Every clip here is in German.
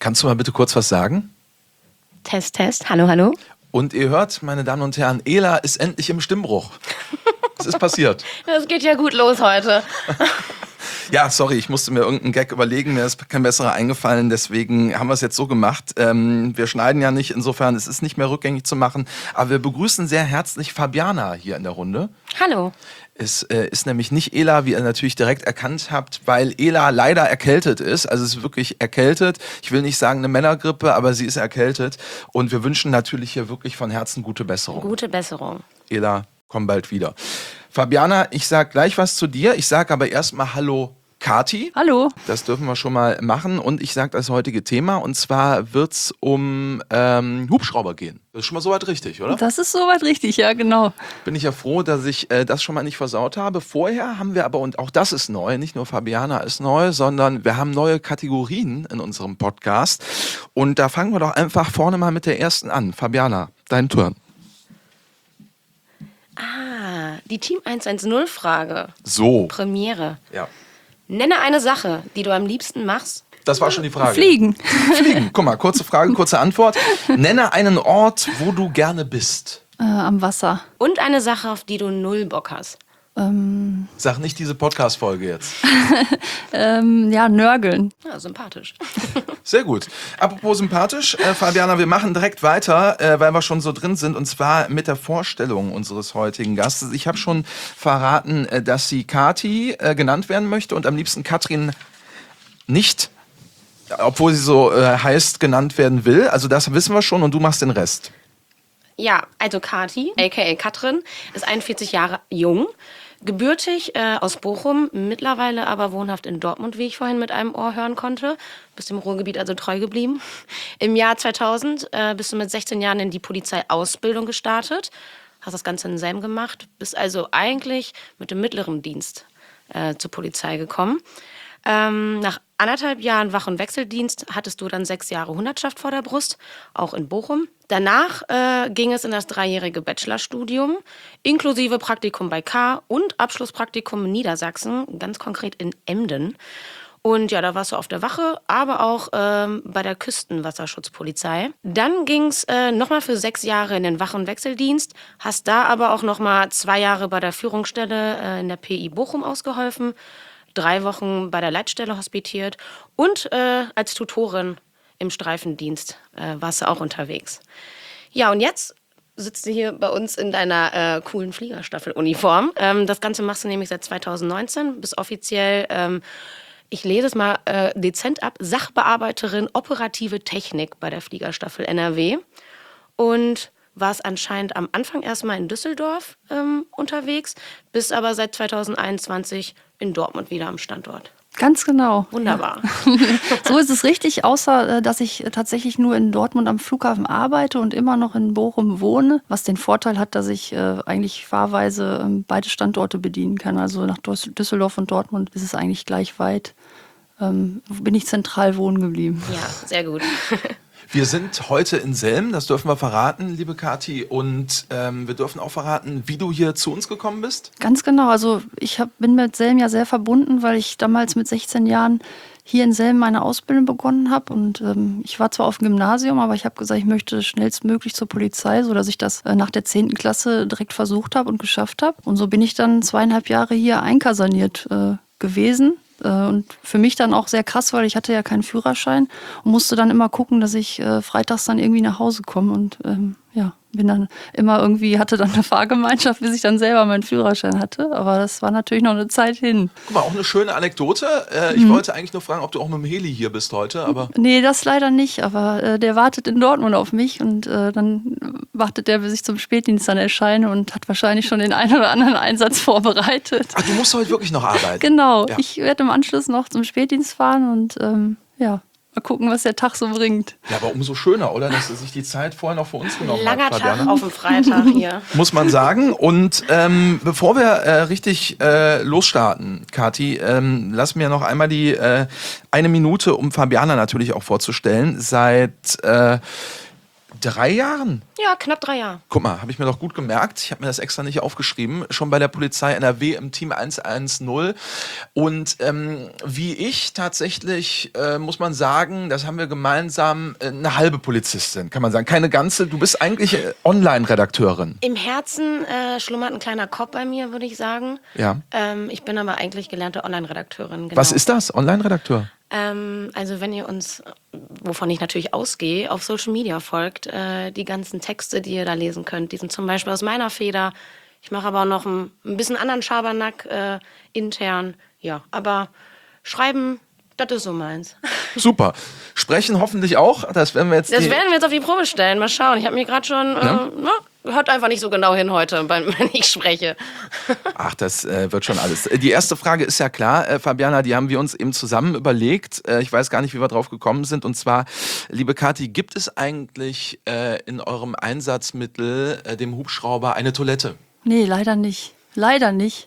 Kannst du mal bitte kurz was sagen? Test, Test. Hallo, hallo. Und ihr hört, meine Damen und Herren, Ela ist endlich im Stimmbruch. Es ist passiert. Das geht ja gut los heute. Ja, sorry, ich musste mir irgendeinen Gag überlegen, mir ist kein besserer eingefallen, deswegen haben wir es jetzt so gemacht. Wir schneiden ja nicht, insofern es ist nicht mehr rückgängig zu machen, aber wir begrüßen sehr herzlich Fabiana hier in der Runde. Hallo. Es ist nämlich nicht Ela, wie ihr natürlich direkt erkannt habt, weil Ela leider erkältet ist. Also es ist wirklich erkältet. Ich will nicht sagen eine Männergrippe, aber sie ist erkältet. Und wir wünschen natürlich hier wirklich von Herzen gute Besserung. Gute Besserung. Ela, komm bald wieder. Fabiana, ich sag gleich was zu dir. Ich sag aber erstmal Hallo Kati. Hallo. Das dürfen wir schon mal machen. Und ich sage das heutige Thema. Und zwar wird es um Hubschrauber gehen. Das ist schon mal soweit richtig, oder? Das ist soweit richtig, ja, genau. Bin ich ja froh, dass ich das schon mal nicht versaut habe. Vorher haben wir aber, und auch das ist neu, nicht nur Fabiana ist neu, sondern wir haben neue Kategorien in unserem Podcast. Und da fangen wir doch einfach vorne mal mit der ersten an. Fabiana, dein Turn. Die Team 110-Frage. So. Premiere. Ja. Nenne eine Sache, die du am liebsten machst. Das war schon die Frage. Fliegen. Fliegen. Guck mal, kurze Frage, kurze Antwort. Nenne einen Ort, wo du gerne bist. Am Wasser. Und eine Sache, auf die du null Bock hast. Sag nicht diese Podcast-Folge jetzt. Ja, nörgeln. Ja, sympathisch. Sehr gut. Apropos sympathisch, Fabiana, wir machen direkt weiter, weil wir schon so drin sind, und zwar mit der Vorstellung unseres heutigen Gastes. Ich habe schon verraten, dass sie Kati genannt werden möchte und am liebsten Katrin nicht, obwohl sie so heißt, genannt werden will. Also das wissen wir schon und du machst den Rest. Ja, also Kati, a.k.a. Katrin, ist 41 Jahre jung, gebürtig aus Bochum, mittlerweile aber wohnhaft in Dortmund, wie ich vorhin mit einem Ohr hören konnte. Bist dem Ruhrgebiet also treu geblieben. Im Jahr 2000 bist du mit 16 Jahren in die Polizeiausbildung gestartet, hast das Ganze in Selm gemacht, bist also eigentlich mit dem mittleren Dienst zur Polizei gekommen. Nach 1,5 Jahren Wach- und Wechseldienst hattest du dann 6 Jahre Hundertschaft vor der Brust, auch in Bochum. Danach ging es in das 3-jährige Bachelorstudium, inklusive Praktikum bei K. und Abschlusspraktikum in Niedersachsen, ganz konkret in Emden. Und ja, da warst du auf der Wache, aber auch bei der Küstenwasserschutzpolizei. Dann ging es nochmal für 6 Jahre in den Wach- und Wechseldienst, hast da aber auch nochmal 2 Jahre bei der Führungsstelle in der PI Bochum ausgeholfen, 3 Wochen bei der Leitstelle hospitiert und als Tutorin im Streifendienst warst du auch unterwegs. Ja, und jetzt sitzt du hier bei uns in deiner coolen Fliegerstaffel-Uniform. Das Ganze machst du nämlich seit 2019, bist offiziell, ich lese es mal dezent ab, Sachbearbeiterin operative Technik bei der Fliegerstaffel NRW. Und warst anscheinend am Anfang erstmal in Düsseldorf unterwegs, bist aber seit 2021 in Dortmund wieder am Standort. Ganz genau. Wunderbar. So ist es richtig, außer dass ich tatsächlich nur in Dortmund am Flughafen arbeite und immer noch in Bochum wohne, was den Vorteil hat, dass ich eigentlich fahrweise beide Standorte bedienen kann. Also nach Düsseldorf und Dortmund ist es eigentlich gleich weit. Bin ich zentral wohnen geblieben. Ja, sehr gut. Wir sind heute in Selm, das dürfen wir verraten, liebe Kati. Und wir dürfen auch verraten, wie du hier zu uns gekommen bist. Ganz genau. Also ich bin mit Selm ja sehr verbunden, weil ich damals mit 16 Jahren hier in Selm meine Ausbildung begonnen habe. Und ich war zwar auf dem Gymnasium, aber ich habe gesagt, ich möchte schnellstmöglich zur Polizei, sodass ich das nach der 10. Klasse direkt versucht habe und geschafft habe. Und so bin ich dann 2,5 Jahre hier einkaserniert gewesen. Und für mich dann auch sehr krass, weil ich hatte ja keinen Führerschein und musste dann immer gucken, dass ich freitags dann irgendwie nach Hause komme. Und ja, bin dann immer irgendwie, hatte dann eine Fahrgemeinschaft, bis ich dann selber meinen Führerschein hatte. Aber das war natürlich noch eine Zeit hin. Guck mal, auch eine schöne Anekdote. Ich wollte eigentlich nur fragen, ob du auch mit dem Heli hier bist heute, aber... Nee, das leider nicht, aber der wartet in Dortmund auf mich und dann wartet der, bis ich zum Spätdienst dann erscheine und hat wahrscheinlich schon den einen oder anderen Einsatz vorbereitet. Ach, du musst heute wirklich noch arbeiten? Genau, Ja. Ich werde im Anschluss noch zum Spätdienst fahren und ja, mal gucken, was der Tag so bringt. Ja, aber umso schöner, oder? Dass er sich die Zeit vorher noch für uns genommen Langer hat, Tag Fabiana. auf dem Freitag hier. Muss man sagen. Und bevor wir richtig losstarten, Kati, lass mir noch einmal die 1 Minute, um Fabiana natürlich auch vorzustellen. Seit 3 Jahren? Ja, knapp 3 Jahre. Guck mal, habe ich mir doch gut gemerkt. Ich habe mir das extra nicht aufgeschrieben. Schon bei der Polizei NRW im Team 110. Und wie ich tatsächlich, muss man sagen, das haben wir gemeinsam, eine halbe Polizistin, kann man sagen. Keine ganze. Du bist eigentlich Online-Redakteurin. Im Herzen schlummert ein kleiner Kopf bei mir, würde ich sagen. Ja. Ich bin aber eigentlich gelernte Online-Redakteurin. Genau. Was ist das, Online-Redakteur? Also wenn ihr uns, wovon ich natürlich ausgehe, auf Social Media folgt, die ganzen Texte, die ihr da lesen könnt, die sind zum Beispiel aus meiner Feder. Ich mache aber auch noch ein bisschen anderen Schabernack intern. Ja, aber schreiben, das ist so meins. Super. Sprechen hoffentlich auch. Das werden wir jetzt. Das werden wir jetzt auf die Probe stellen. Mal schauen. Ich habe mir gerade schon, hört einfach nicht so genau hin heute, wenn ich spreche. Ach, das wird schon alles. Die erste Frage ist ja klar, Fabiana, die haben wir uns eben zusammen überlegt. Ich weiß gar nicht, wie wir drauf gekommen sind. Und zwar, liebe Kathi, gibt es eigentlich in eurem Einsatzmittel, dem Hubschrauber, eine Toilette? Nee, leider nicht. Leider nicht.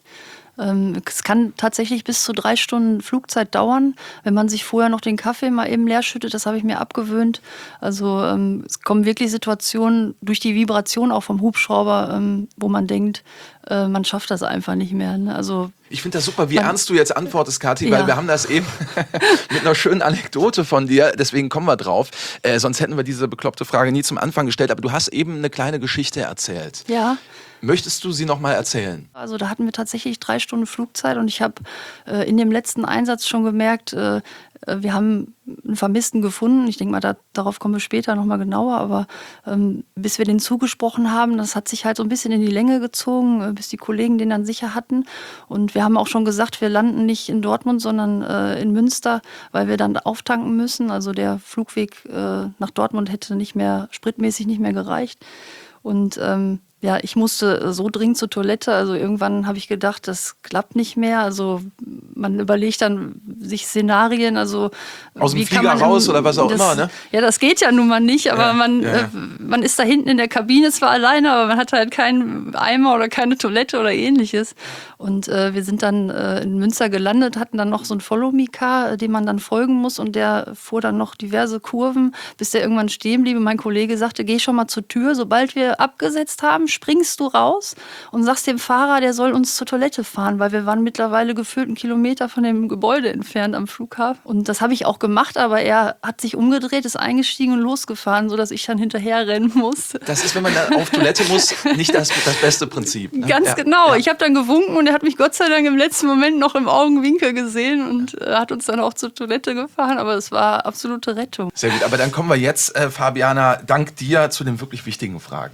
Es kann tatsächlich bis zu 3 Stunden Flugzeit dauern, wenn man sich vorher noch den Kaffee mal eben leer schüttet. Das habe ich mir abgewöhnt. Also es kommen wirklich Situationen durch die Vibration auch vom Hubschrauber, wo man denkt, man schafft das einfach nicht mehr. Ne? Also ich finde das super, wie ernst du jetzt antwortest, Kathi, weil Ja. wir haben das eben mit einer schönen Anekdote von dir, deswegen kommen wir drauf. Sonst hätten wir diese bekloppte Frage nie zum Anfang gestellt, aber du hast eben eine kleine Geschichte erzählt. ja. Möchtest du sie noch mal erzählen? Also da hatten wir tatsächlich 3 Stunden Flugzeit und ich habe in dem letzten Einsatz schon gemerkt, wir haben einen Vermissten gefunden. Ich denke mal, darauf kommen wir später nochmal genauer, aber bis wir den zugesprochen haben, das hat sich halt so ein bisschen in die Länge gezogen, bis die Kollegen den dann sicher hatten. Und wir haben auch schon gesagt, wir landen nicht in Dortmund, sondern in Münster, weil wir dann auftanken müssen. Also der Flugweg nach Dortmund hätte spritmäßig nicht mehr gereicht. Und ja, ich musste so dringend zur Toilette. Also irgendwann habe ich gedacht, das klappt nicht mehr. Also man überlegt dann sich Szenarien. Also Aus dem wie kann Flieger man raus oder was auch immer, ne? Ja, das geht ja nun mal nicht. Aber Ja. man ist da hinten in der Kabine zwar alleine, aber man hat halt keinen Eimer oder keine Toilette oder ähnliches. Und wir sind dann in Münster gelandet, hatten dann noch so einen Follow-Me-Car, dem man dann folgen muss. Und der fuhr dann noch diverse Kurven, bis der irgendwann stehen blieb. Und mein Kollege sagte, geh schon mal zur Tür. Sobald wir abgesetzt haben, springst du raus und sagst dem Fahrer, der soll uns zur Toilette fahren, weil wir waren mittlerweile gefühlt 1 Kilometer von dem Gebäude entfernt am Flughafen. Und das habe ich auch gemacht, aber er hat sich umgedreht, ist eingestiegen und losgefahren, sodass ich dann hinterher rennen musste. Das ist, wenn man da auf Toilette muss, nicht das beste Prinzip. Ne? Ganz Ja. genau. Ja. Ich habe dann gewunken und er hat mich Gott sei Dank im letzten Moment noch im Augenwinkel gesehen und hat uns dann auch zur Toilette gefahren, aber es war absolute Rettung. Sehr gut, aber dann kommen wir jetzt, Fabiana, dank dir zu den wirklich wichtigen Fragen.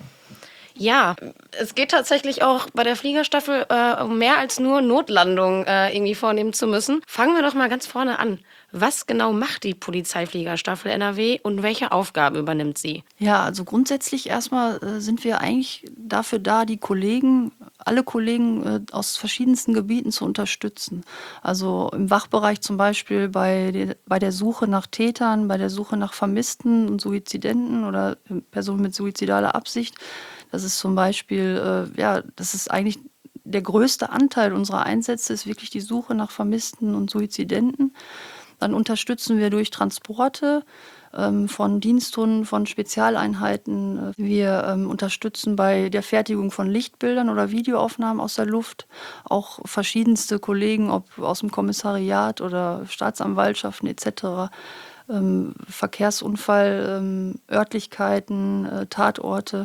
Ja, es geht tatsächlich auch bei der Fliegerstaffel um mehr als nur Notlandung irgendwie vornehmen zu müssen. Fangen wir doch mal ganz vorne an. Was genau macht die Polizeifliegerstaffel NRW und welche Aufgabe übernimmt sie? Ja, also grundsätzlich erstmal sind wir eigentlich dafür da, alle Kollegen aus verschiedensten Gebieten zu unterstützen. Also im Wachbereich zum Beispiel bei der Suche nach Tätern, bei der Suche nach Vermissten und Suizidenten oder Personen mit suizidaler Absicht. Das ist zum Beispiel, das ist eigentlich der größte Anteil unserer Einsätze, ist wirklich die Suche nach Vermissten und Suizidenten. Dann unterstützen wir durch Transporte von Diensthunden, von Spezialeinheiten. Wir unterstützen bei der Fertigung von Lichtbildern oder Videoaufnahmen aus der Luft. Auch verschiedenste Kollegen, ob aus dem Kommissariat oder Staatsanwaltschaften etc. Verkehrsunfall, Örtlichkeiten, Tatorte.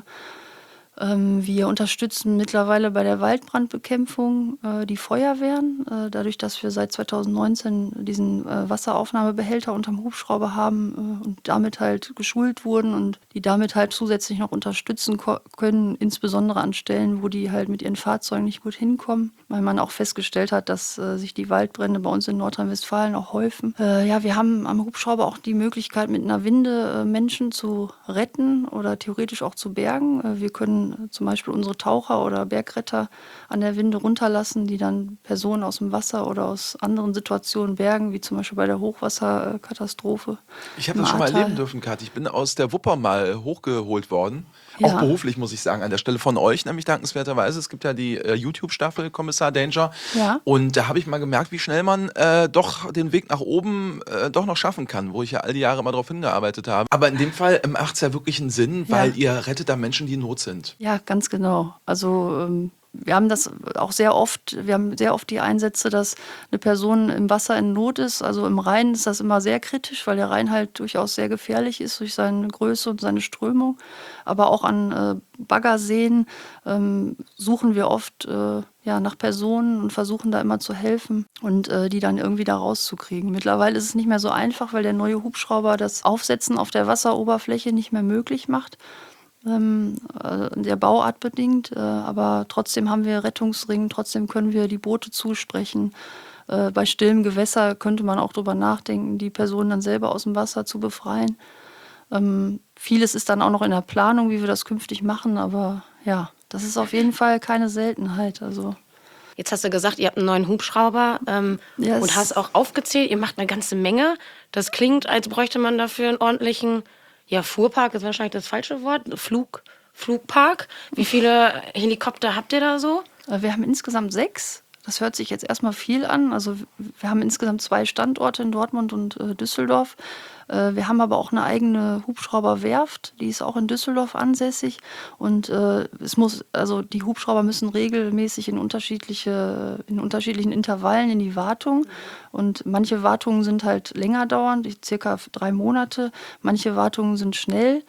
Wir unterstützen mittlerweile bei der Waldbrandbekämpfung die Feuerwehren, dadurch, dass wir seit 2019 diesen Wasseraufnahmebehälter unterm Hubschrauber haben und damit halt geschult wurden und die damit halt zusätzlich noch unterstützen können, insbesondere an Stellen, wo die halt mit ihren Fahrzeugen nicht gut hinkommen, weil man auch festgestellt hat, dass sich die Waldbrände bei uns in Nordrhein-Westfalen auch häufen. Wir haben am Hubschrauber auch die Möglichkeit, mit einer Winde Menschen zu retten oder theoretisch auch zu bergen. Wir können dann zum Beispiel unsere Taucher oder Bergretter an der Winde runterlassen, die dann Personen aus dem Wasser oder aus anderen Situationen bergen, wie zum Beispiel bei der Hochwasserkatastrophe. Ich habe im das schon mal Ahrtal. erleben dürfen, Kathi. Ich bin aus der Wupper mal hochgeholt worden. Auch Ja. beruflich, muss ich sagen, an der Stelle von euch, nämlich dankenswerterweise. Es gibt ja die YouTube-Staffel Kommissar Danger. Ja. Und da habe ich mal gemerkt, wie schnell man doch den Weg nach oben doch noch schaffen kann, wo ich ja all die Jahre immer darauf hingearbeitet habe. Aber in dem Fall macht es ja wirklich einen Sinn, weil ihr rettet da Menschen, die in Not sind. Ja, ganz genau. Also wir haben das auch sehr oft, wir haben sehr oft die Einsätze, dass eine Person im Wasser in Not ist. Also im Rhein ist das immer sehr kritisch, weil der Rhein halt durchaus sehr gefährlich ist durch seine Größe und seine Strömung. Aber auch an Baggerseen suchen wir oft nach Personen und versuchen da immer zu helfen und die dann irgendwie da rauszukriegen. Mittlerweile ist es nicht mehr so einfach, weil der neue Hubschrauber das Aufsetzen auf der Wasseroberfläche nicht mehr möglich macht. Der Bauart bedingt, aber trotzdem haben wir Rettungsring, trotzdem können wir die Boote zusprechen. Bei stillem Gewässer könnte man auch drüber nachdenken, die Personen dann selber aus dem Wasser zu befreien. Vieles ist dann auch noch in der Planung, wie wir das künftig machen, aber ja, das ist auf jeden Fall keine Seltenheit. Also Jetzt hast du gesagt, ihr habt einen neuen Hubschrauber und hast auch aufgezählt, ihr macht eine ganze Menge. Das klingt, als bräuchte man dafür einen ordentlichen, Fuhrpark ist wahrscheinlich das falsche Wort, Flugpark. Wie viele Helikopter habt ihr da so? wir haben insgesamt 6. Das hört sich jetzt erstmal viel an. Also wir haben insgesamt 2 Standorte in Dortmund und Düsseldorf. Wir haben aber auch eine eigene Hubschrauberwerft, die ist auch in Düsseldorf ansässig. Und die Hubschrauber müssen regelmäßig in unterschiedlichen Intervallen in die Wartung. Und manche Wartungen sind halt länger dauernd, circa 3 Monate. Manche Wartungen sind schnell.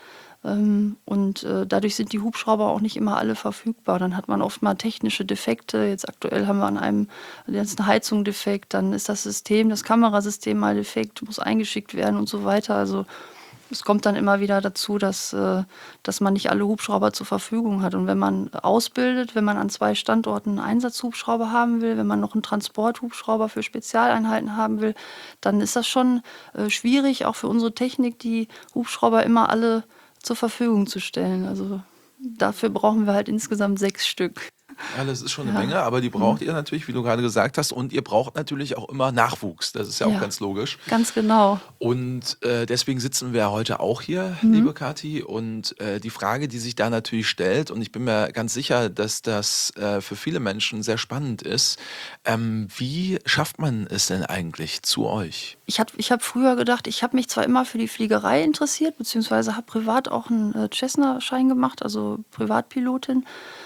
Und dadurch sind die Hubschrauber auch nicht immer alle verfügbar. Dann hat man oft mal technische Defekte. Jetzt aktuell haben wir eine Heizung defekt, dann ist das Kamerasystem mal defekt, muss eingeschickt werden und so weiter. Also es kommt dann immer wieder dazu, dass man nicht alle Hubschrauber zur Verfügung hat. Und wenn man ausbildet, wenn man an 2 Standorten einen Einsatzhubschrauber haben will, wenn man noch einen Transporthubschrauber für Spezialeinheiten haben will, dann ist das schon schwierig, auch für unsere Technik, die Hubschrauber immer alle zur Verfügung zu stellen. Also dafür brauchen wir halt insgesamt 6 Stück. Ja, das ist schon eine Menge, aber die braucht ihr natürlich, wie du gerade gesagt hast. Und ihr braucht natürlich auch immer Nachwuchs. Das ist ja auch ganz logisch. Ganz genau. Und deswegen sitzen wir heute auch hier, liebe Kathi. Und die Frage, die sich da natürlich stellt, und ich bin mir ganz sicher, dass das für viele Menschen sehr spannend ist, wie schafft man es denn eigentlich zu euch? Ich hab früher gedacht, ich habe mich zwar immer für die Fliegerei interessiert, beziehungsweise habe privat auch einen Cessna-Schein gemacht, also Privatpilotin.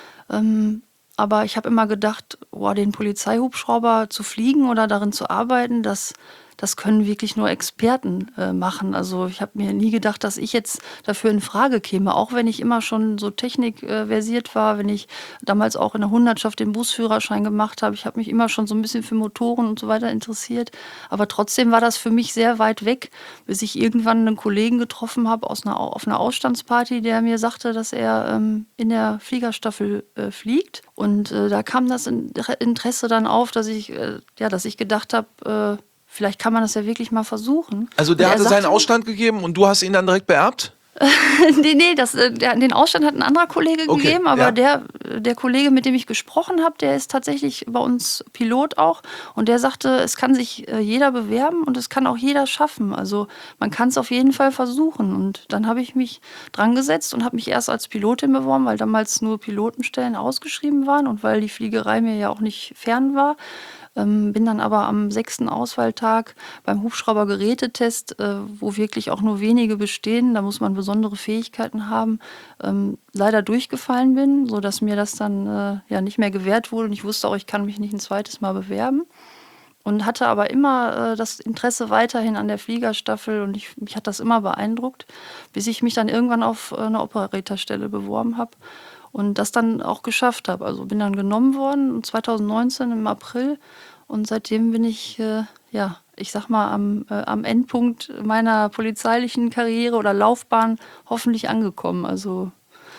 Aber ich habe immer gedacht, den Polizeihubschrauber zu fliegen oder darin zu arbeiten, das können wirklich nur Experten machen. Also ich habe mir nie gedacht, dass ich jetzt dafür in Frage käme, auch wenn ich immer schon so technikversiert war, wenn ich damals auch in der Hundertschaft den Busführerschein gemacht habe. Ich habe mich immer schon so ein bisschen für Motoren und so weiter interessiert. Aber trotzdem war das für mich sehr weit weg, bis ich irgendwann einen Kollegen getroffen habe auf einer Ausstandsparty, der mir sagte, dass er in der Fliegerstaffel fliegt. Und da kam das Interesse dann auf, dass ich gedacht habe, vielleicht kann man das ja wirklich mal versuchen. Also der hatte seinen Ausstand gegeben und du hast ihn dann direkt beerbt? Nee, den Ausstand hat ein anderer Kollege gegeben, aber der Kollege, mit dem ich gesprochen habe, der ist tatsächlich bei uns Pilot auch und der sagte, es kann sich jeder bewerben und es kann auch jeder schaffen. Also man kann es auf jeden Fall versuchen. Und dann habe ich mich dran gesetzt und habe mich erst als Pilotin beworben, weil damals nur Pilotenstellen ausgeschrieben waren und weil die Fliegerei mir ja auch nicht fern war. Bin dann aber am 6. Auswahltag beim Hubschrauber-Gerätetest, wo wirklich auch nur wenige bestehen, da muss man besondere Fähigkeiten haben, leider durchgefallen bin, sodass mir das dann nicht mehr gewährt wurde. Und ich wusste auch, ich kann mich nicht ein zweites Mal bewerben. Und hatte aber immer das Interesse weiterhin an der Fliegerstaffel und mich hat das immer beeindruckt, bis ich mich dann irgendwann auf eine Operatorstelle beworben habe. Und das dann auch geschafft habe. Also bin dann genommen worden 2019 im April und seitdem bin ich, ich sag mal, am Endpunkt meiner polizeilichen Karriere oder Laufbahn hoffentlich angekommen. Also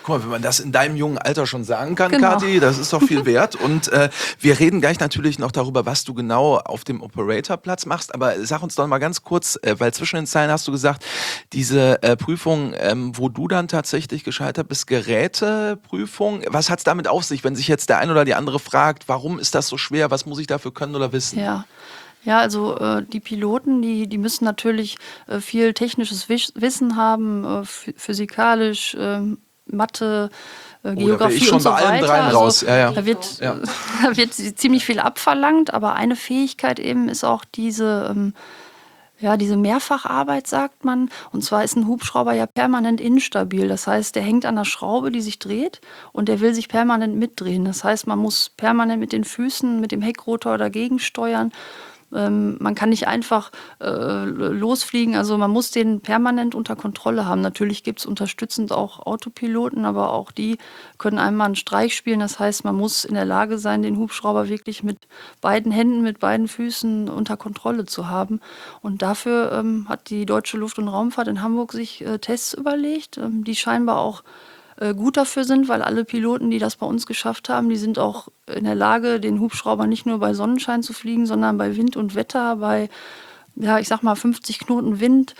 Guck mal, wenn man das in deinem jungen Alter schon sagen kann, Genau. Kathi, das ist doch viel wert. Und wir reden gleich natürlich noch darüber, was du genau auf dem Operatorplatz machst. Aber sag uns doch mal ganz kurz, weil zwischen den Zeilen hast du gesagt, diese Prüfung, wo du dann tatsächlich gescheitert bist, Geräteprüfung. Was hat es damit auf sich, wenn sich jetzt der eine oder die andere fragt, warum ist das so schwer, was muss ich dafür können oder wissen? Ja. Ja, also die Piloten, die müssen natürlich viel technisches Wissen haben, physikalisch, Mathe, Da will Geografie ich schon und so bei allen weiter. dreien Also, raus. Ja. Da wird, Ja. da wird ziemlich viel abverlangt, aber eine Fähigkeit eben ist auch diese Mehrfacharbeit, sagt man. Und zwar ist ein Hubschrauber ja permanent instabil. Das heißt, der hängt an der Schraube, die sich dreht, und der will sich permanent mitdrehen. Das heißt, man muss permanent mit den Füßen, mit dem Heckrotor dagegen steuern. Man kann nicht einfach losfliegen, also man muss den permanent unter Kontrolle haben. Natürlich gibt es unterstützend auch Autopiloten, aber auch die können einmal einen Streich spielen. Das heißt, man muss in der Lage sein, den Hubschrauber wirklich mit beiden Händen, mit beiden Füßen unter Kontrolle zu haben. Und dafür hat die Deutsche Luft- und Raumfahrt in Hamburg sich Tests überlegt, die scheinbar auch gut dafür sind, weil alle Piloten, die das bei uns geschafft haben, die sind auch in der Lage, den Hubschrauber nicht nur bei Sonnenschein zu fliegen, sondern bei Wind und Wetter, bei, ja, ich sag mal 50 Knoten Wind,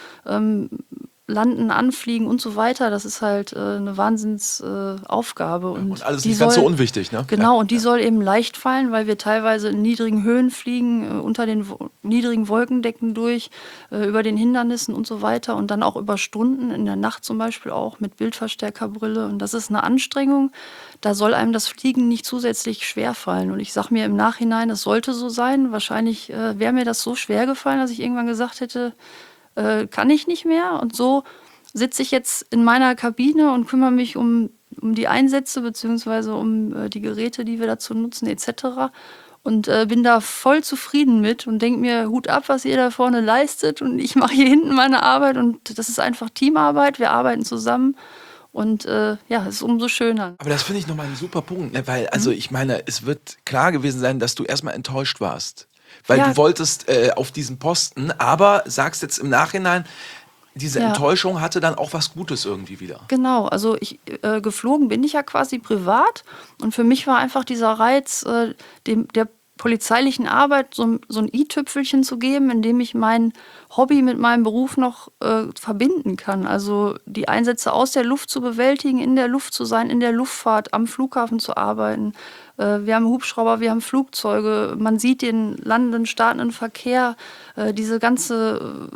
landen, anfliegen und so weiter. Das ist halt eine Wahnsinnsaufgabe. Und alles die nicht ganz so unwichtig, ne? Genau, und die soll eben leicht fallen, weil wir teilweise in niedrigen Höhen fliegen, unter den niedrigen Wolkendecken durch, über den Hindernissen und so weiter und dann auch über Stunden, in der Nacht zum Beispiel auch mit Bildverstärkerbrille. Und das ist eine Anstrengung. Da soll einem das Fliegen nicht zusätzlich schwer fallen. Und ich sage mir im Nachhinein, es sollte so sein. Wahrscheinlich wäre mir das so schwer gefallen, dass ich irgendwann gesagt hätte, kann ich nicht mehr. Und so sitze ich jetzt in meiner Kabine und kümmere mich um die Einsätze beziehungsweise um die Geräte, die wir dazu nutzen etc. Und bin da voll zufrieden mit und denke mir, Hut ab, was ihr da vorne leistet. Und ich mache hier hinten meine Arbeit und das ist einfach Teamarbeit. Wir arbeiten zusammen. Und es ist umso schöner. Aber das finde ich nochmal ein super Punkt, ne? Weil, also ich meine, es wird klar gewesen sein, dass du erstmal enttäuscht warst. Weil Ja. du wolltest auf diesen Posten, aber sagst jetzt im Nachhinein, diese Ja. Enttäuschung hatte dann auch was Gutes irgendwie wieder. Genau, also geflogen bin ich ja quasi privat und für mich war einfach dieser Reiz, der polizeilichen Arbeit so ein i-Tüpfelchen zu geben, indem ich mein Hobby mit meinem Beruf noch verbinden kann. Also die Einsätze aus der Luft zu bewältigen, in der Luft zu sein, in der Luftfahrt, am Flughafen zu arbeiten. Wir haben Hubschrauber, wir haben Flugzeuge, man sieht den landenden, startenden Verkehr, dieses ganze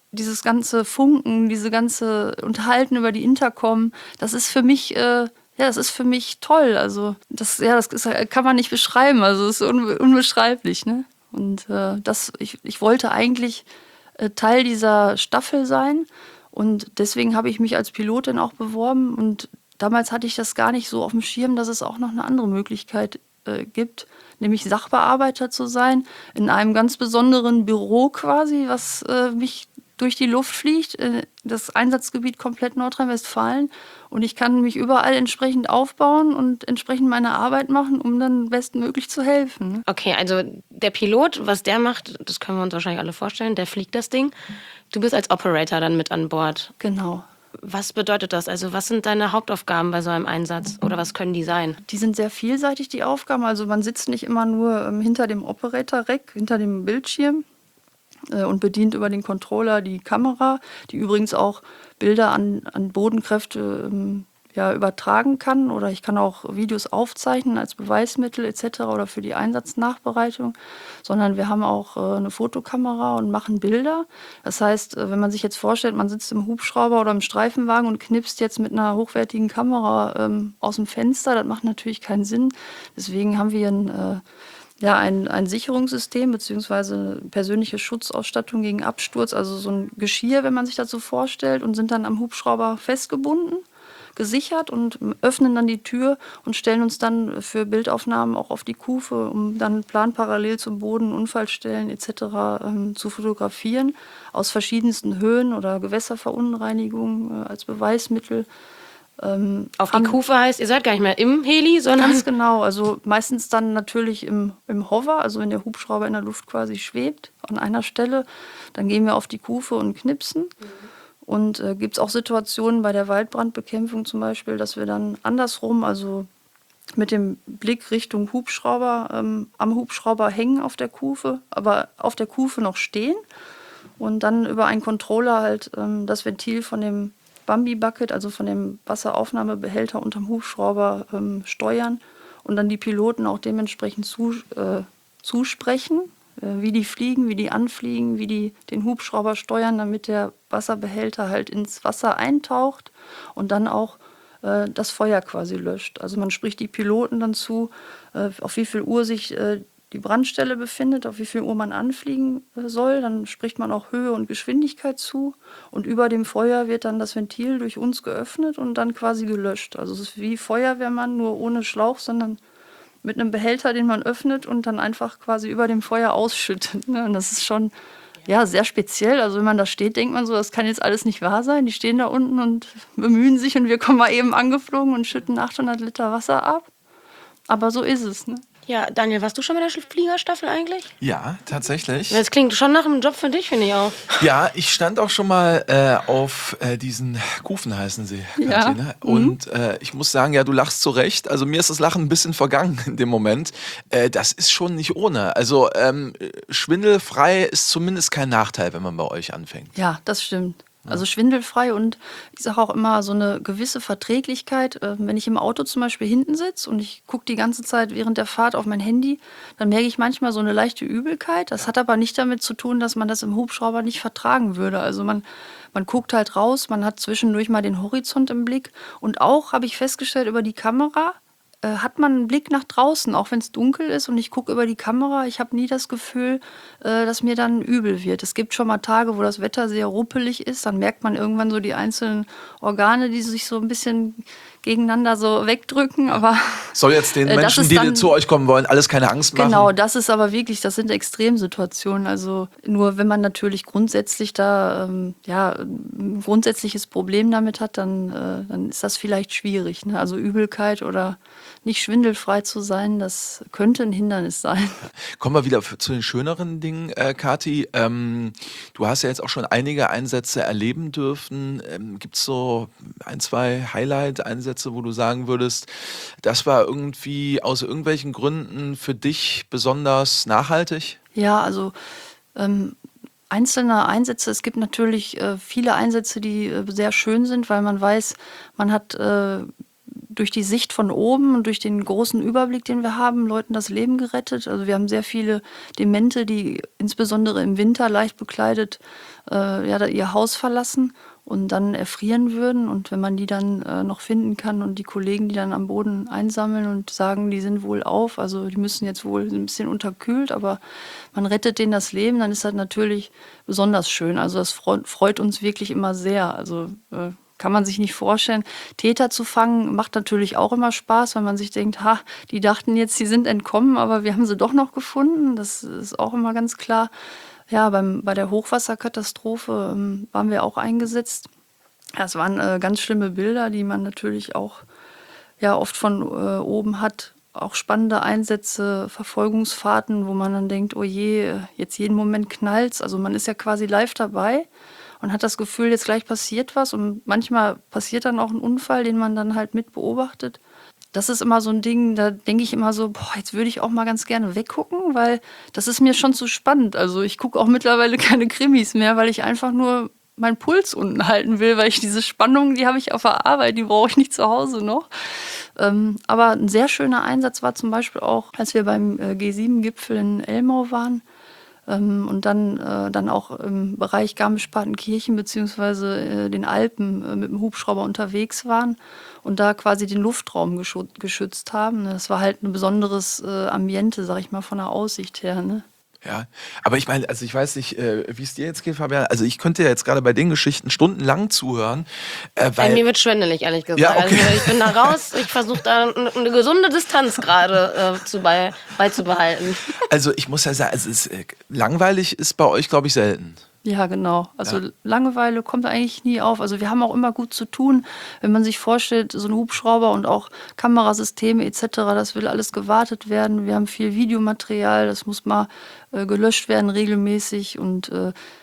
Funken, diese ganze Unterhalten über die Intercom, das ist für mich, das ist für mich toll. Also das kann man nicht beschreiben. Also es ist unbeschreiblich, ne? Und ich wollte eigentlich Teil dieser Staffel sein und deswegen habe ich mich als Pilotin auch beworben und damals hatte ich das gar nicht so auf dem Schirm, dass es auch noch eine andere Möglichkeit gibt, nämlich Sachbearbeiter zu sein, in einem ganz besonderen Büro quasi, was mich durch die Luft fliegt, das Einsatzgebiet komplett Nordrhein-Westfalen und ich kann mich überall entsprechend aufbauen und entsprechend meine Arbeit machen, um dann bestmöglich zu helfen. Ne? Okay, also der Pilot, was der macht, das können wir uns wahrscheinlich alle vorstellen, der fliegt das Ding. Du bist als Operator dann mit an Bord. Genau. Was bedeutet das? Also was sind deine Hauptaufgaben bei so einem Einsatz oder was können die sein? Die sind sehr vielseitig, die Aufgaben. Also man sitzt nicht immer nur hinter dem Operator-Rack, hinter dem Bildschirm und bedient über den Controller die Kamera, die übrigens auch Bilder an Bodenkräfte übertragen kann. Oder ich kann auch Videos aufzeichnen als Beweismittel etc. oder für die Einsatznachbereitung. Sondern wir haben auch eine Fotokamera und machen Bilder. Das heißt, wenn man sich jetzt vorstellt, man sitzt im Hubschrauber oder im Streifenwagen und knipst jetzt mit einer hochwertigen Kamera aus dem Fenster, das macht natürlich keinen Sinn. Deswegen haben wir ein Sicherungssystem bzw. persönliche Schutzausstattung gegen Absturz, also so ein Geschirr, wenn man sich das so vorstellt, und sind dann am Hubschrauber festgebunden, gesichert und öffnen dann die Tür und stellen uns dann für Bildaufnahmen auch auf die Kufe, um dann planparallel zum Boden, Unfallstellen etc. Zu fotografieren, aus verschiedensten Höhen oder Gewässerverunreinigungen als Beweismittel. Auf die Kufe heißt, ihr seid gar nicht mehr im Heli, sondern... Ganz genau, also meistens dann natürlich im Hover, also wenn der Hubschrauber in der Luft quasi schwebt an einer Stelle, dann gehen wir auf die Kufe und knipsen. Und gibt es auch Situationen bei der Waldbrandbekämpfung zum Beispiel, dass wir dann andersrum, also mit dem Blick Richtung Hubschrauber, am Hubschrauber hängen auf der Kufe, aber auf der Kufe noch stehen und dann über einen Controller halt das Ventil von dem Bambi-Bucket, also von dem Wasseraufnahmebehälter unterm Hubschrauber steuern und dann die Piloten auch dementsprechend zusprechen, wie die fliegen, wie die anfliegen, wie die den Hubschrauber steuern, damit der Wasserbehälter halt ins Wasser eintaucht und dann auch das Feuer quasi löscht. Also man spricht die Piloten dann zu, auf wie viel Uhr sich die Brandstelle befindet, auf wie viel Uhr man anfliegen soll. Dann spricht man auch Höhe und Geschwindigkeit zu und über dem Feuer wird dann das Ventil durch uns geöffnet und dann quasi gelöscht. Also es ist wie Feuerwehrmann, nur ohne Schlauch, sondern mit einem Behälter, den man öffnet und dann einfach quasi über dem Feuer ausschüttet. Ne? Und das ist schon sehr speziell. Also wenn man da steht, denkt man so, das kann jetzt alles nicht wahr sein. Die stehen da unten und bemühen sich und wir kommen mal eben angeflogen und schütten 800 Liter Wasser ab. Aber so ist es. Ne? Ja, Daniel, warst du schon bei der Fliegerstaffel eigentlich? Ja, tatsächlich. Das klingt schon nach einem Job für dich, finde ich auch. Ja, ich stand auch schon mal auf diesen Kufen, heißen sie, Ja. ne? Und ich muss sagen, ja, du lachst zu Recht. Also mir ist das Lachen ein bisschen vergangen in dem Moment. Das ist schon nicht ohne. Also schwindelfrei ist zumindest kein Nachteil, wenn man bei euch anfängt. Ja, das stimmt. Also schwindelfrei und ich sage auch immer so eine gewisse Verträglichkeit. Wenn ich im Auto zum Beispiel hinten sitze und ich gucke die ganze Zeit während der Fahrt auf mein Handy, dann merke ich manchmal so eine leichte Übelkeit. Das hat aber nicht damit zu tun, dass man das im Hubschrauber nicht vertragen würde. Also man guckt halt raus, man hat zwischendurch mal den Horizont im Blick. Und auch, habe ich festgestellt, über die Kamera hat man einen Blick nach draußen, auch wenn es dunkel ist und ich gucke über die Kamera. Ich habe nie das Gefühl, dass mir dann übel wird. Es gibt schon mal Tage, wo das Wetter sehr ruppelig ist. Dann merkt man irgendwann so die einzelnen Organe, die sich so ein bisschen gegeneinander so wegdrücken. Aber soll jetzt den Menschen, ist die dann, zu euch kommen wollen, alles keine Angst machen? Genau, das ist aber wirklich, das sind Extremsituationen. Also nur wenn man natürlich grundsätzlich da ein grundsätzliches Problem damit hat, dann ist das vielleicht schwierig. Ne? Also Übelkeit oder nicht schwindelfrei zu sein, das könnte ein Hindernis sein. Kommen wir wieder zu den schöneren Dingen, Kathi. Du hast ja jetzt auch schon einige Einsätze erleben dürfen. Gibt es so ein, zwei Highlight-Einsätze, wo du sagen würdest, das war irgendwie aus irgendwelchen Gründen für dich besonders nachhaltig? Ja, also einzelne Einsätze, es gibt natürlich viele Einsätze, die sehr schön sind, weil man weiß, man hat durch die Sicht von oben und durch den großen Überblick, den wir haben, Leuten das Leben gerettet. Also wir haben sehr viele Demente, die insbesondere im Winter leicht bekleidet ihr Haus verlassen und dann erfrieren würden. Und wenn man die dann noch finden kann und die Kollegen, die dann am Boden einsammeln und sagen, die sind wohl auf, also die müssen jetzt wohl ein bisschen unterkühlt, aber man rettet denen das Leben, dann ist das natürlich besonders schön. Also das freut uns wirklich immer sehr. Also kann man sich nicht vorstellen. Täter zu fangen macht natürlich auch immer Spaß, weil man sich denkt, die dachten jetzt, sie sind entkommen, aber wir haben sie doch noch gefunden. Das ist auch immer ganz klar. Ja, bei der Hochwasserkatastrophe waren wir auch eingesetzt. Ja, es waren ganz schlimme Bilder, die man natürlich auch oft von oben hat. Auch spannende Einsätze, Verfolgungsfahrten, wo man dann denkt, oh je, jetzt jeden Moment knallt's. Also man ist ja quasi live dabei und hat das Gefühl, jetzt gleich passiert was. Und manchmal passiert dann auch ein Unfall, den man dann halt mit beobachtet. Das ist immer so ein Ding, da denke ich immer so, jetzt würde ich auch mal ganz gerne weggucken, weil das ist mir schon zu spannend. Also ich gucke auch mittlerweile keine Krimis mehr, weil ich einfach nur meinen Puls unten halten will, weil ich diese Spannung, die habe ich auf der Arbeit, die brauche ich nicht zu Hause noch. Aber ein sehr schöner Einsatz war zum Beispiel auch, als wir beim G7-Gipfel in Elmau waren und dann auch im Bereich Garmisch-Partenkirchen beziehungsweise den Alpen mit dem Hubschrauber unterwegs waren und da quasi den Luftraum geschützt haben. Das war halt ein besonderes Ambiente, sag ich mal, von der Aussicht her, ne? Ja, aber ich meine, also ich weiß nicht, wie es dir jetzt geht, Fabian. Also ich könnte ja jetzt gerade bei den Geschichten stundenlang zuhören. Weil Mir wird schwindelig, ehrlich gesagt. Ja, okay. Also ich bin da raus, ich versuche da eine gesunde Distanz gerade beizubehalten. Also ich muss ja sagen, langweilig ist bei euch, glaube ich, selten. Ja, genau. Also Langeweile kommt eigentlich nie auf. Also wir haben auch immer gut zu tun, wenn man sich vorstellt, so ein Hubschrauber und auch Kamerasysteme etc., das will alles gewartet werden. Wir haben viel Videomaterial, das muss mal gelöscht werden regelmäßig und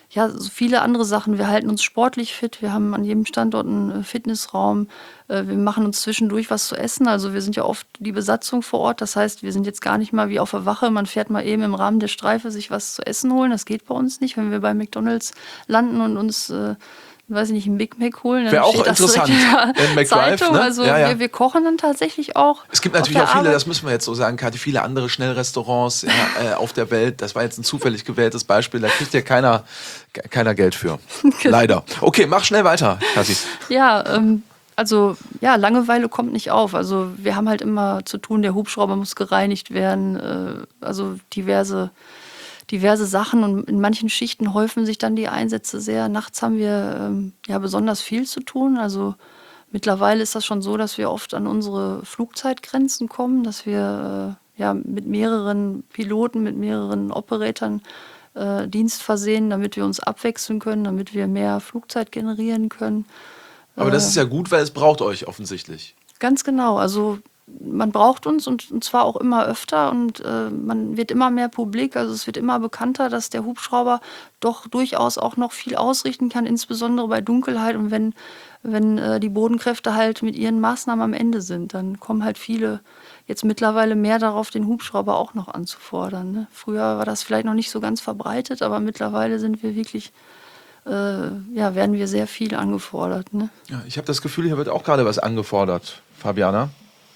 ja, so viele andere Sachen. Wir halten uns sportlich fit. Wir haben an jedem Standort einen Fitnessraum. Wir machen uns zwischendurch was zu essen. Also wir sind ja oft die Besatzung vor Ort. Das heißt, wir sind jetzt gar nicht mal wie auf der Wache. Man fährt mal eben im Rahmen der Streife sich was zu essen holen. Das geht bei uns nicht. Wenn wir bei McDonald's landen und uns weiß ich nicht, einen Big Mac holen. Wäre auch interessant. In McDrive, Zeitung. ne? Also Ja. wir kochen dann tatsächlich auch. Es gibt natürlich auf auch der viele, Arbeit. das müssen wir jetzt so sagen, Kathi, viele andere Schnellrestaurants auf der Welt. Das war jetzt ein zufällig gewähltes Beispiel. Da kriegt ja keiner Geld für. Leider. Okay, mach schnell weiter, Kathi. Ja, also ja, Langeweile kommt nicht auf. Also wir haben halt immer zu tun, der Hubschrauber muss gereinigt werden, also diverse Sachen, und in manchen Schichten häufen sich dann die Einsätze sehr. Nachts haben wir ja besonders viel zu tun. Also mittlerweile ist das schon so, dass wir oft an unsere Flugzeitgrenzen kommen, dass wir ja mit mehreren Piloten, mit mehreren Operatoren Dienst versehen, damit wir uns abwechseln können, damit wir mehr Flugzeit generieren können. Aber das ist ja gut, weil es braucht euch offensichtlich. Ganz genau. Also man braucht uns, und zwar auch immer öfter, und man wird immer mehr publik. Also es wird immer bekannter, dass der Hubschrauber doch durchaus auch noch viel ausrichten kann, insbesondere bei Dunkelheit. Und wenn die Bodenkräfte halt mit ihren Maßnahmen am Ende sind, dann kommen halt viele jetzt mittlerweile mehr darauf, den Hubschrauber auch noch anzufordern. Ne? Früher war das vielleicht noch nicht so ganz verbreitet, aber mittlerweile sind wir wirklich werden wir sehr viel angefordert. Ne? Ja, ich habe das Gefühl, hier wird auch gerade was angefordert, Fabiana.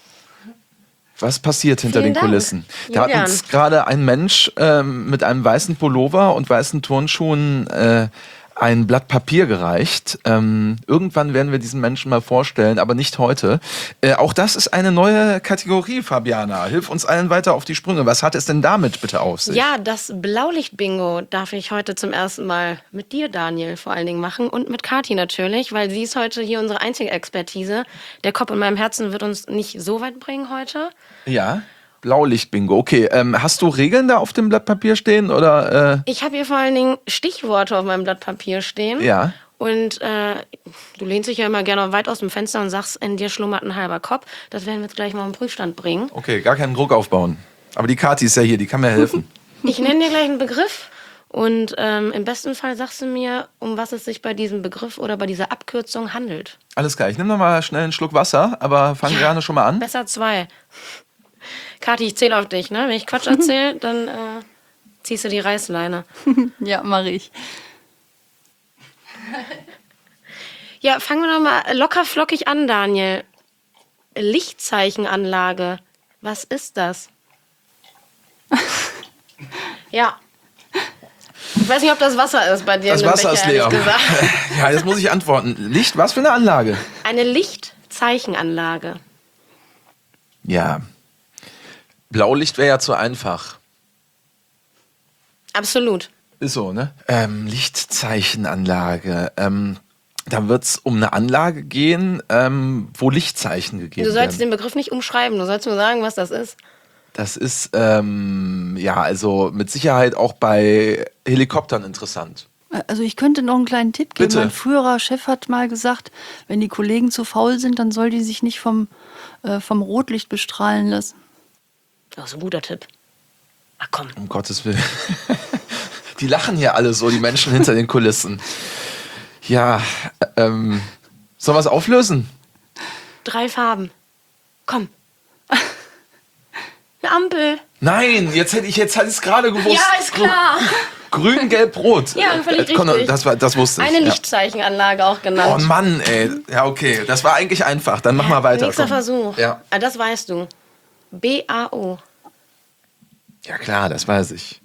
Was passiert hinter Vielen den Dank, Kulissen? Da hat Julian. uns gerade ein Mensch mit einem weißen Pullover und weißen Turnschuhen ein Blatt Papier gereicht. Irgendwann werden wir diesen Menschen mal vorstellen, aber nicht heute. Auch das ist eine neue Kategorie, Fabiana. Hilf uns allen weiter auf die Sprünge. Was hat es denn damit bitte auf sich? Ja, das Blaulicht-Bingo darf ich heute zum ersten Mal mit dir, Daniel, vor allen Dingen machen, und mit Kathi natürlich, weil sie ist heute hier unsere einzige Expertise. Der Kopf in meinem Herzen wird uns nicht so weit bringen heute. Ja, Blaulicht-Bingo. Okay, hast du Regeln da auf dem Blatt Papier stehen? Oder, Ich habe hier vor allen Dingen Stichworte auf meinem Blatt Papier stehen. Ja. Und du lehnst dich ja immer gerne weit aus dem Fenster und sagst, in dir schlummert ein halber Kopf. Das werden wir jetzt gleich mal auf den Prüfstand bringen. Okay, gar keinen Druck aufbauen. Aber die Kathi ist ja hier, die kann mir helfen. Ich nenne dir gleich einen Begriff und im besten Fall sagst du mir, um was es sich bei diesem Begriff oder bei dieser Abkürzung handelt. Alles klar, ich nehme noch mal schnell einen Schluck Wasser, aber fang gerne schon mal an. Besser 2. Kathi, ich zähle auf dich, ne? Wenn ich Quatsch erzähle, dann ziehst du die Reißleine. Ja, mache ich. Ja, fangen wir doch mal locker flockig an, Daniel. Lichtzeichenanlage. Was ist das? Ja. Ich weiß nicht, ob das Wasser ist bei dir. Das in dem Wasser ist Becher, leer. ehrlich gesagt. Ja, jetzt muss ich antworten. Licht, was für eine Anlage? Eine Lichtzeichenanlage. Ja. Blaulicht wäre ja zu einfach. Absolut. Ist so, ne? Lichtzeichenanlage. Da wird es um eine Anlage gehen, wo Lichtzeichen gegeben Du sollst werden. den Begriff nicht umschreiben, du sollst nur sagen, was das ist. Das ist, ja, also mit Sicherheit auch bei Helikoptern interessant. Also ich könnte noch einen kleinen Tipp geben. Bitte. Mein früherer Chef hat mal gesagt, wenn die Kollegen zu faul sind, dann soll die sich nicht vom Rotlicht bestrahlen lassen. Das ist ein guter Tipp. Ach komm. Um Gottes Willen. Die lachen hier alle so, die Menschen hinter den Kulissen. Ja, sollen wir es auflösen? 3 Farben. Komm. Eine Ampel. Nein, jetzt hätte ich es gerade gewusst. Ja, ist klar. Grün, Gelb, Rot. Ja, völlig Komm, richtig. Das wusste ich. Eine ja. Lichtzeichenanlage auch Oh genannt. Mann, ey. Ja, okay. Das war eigentlich einfach. Dann mach mal weiter. Nächster komm. Versuch. Ja. Ah, das weißt du. BAO. Ja, klar, das weiß ich.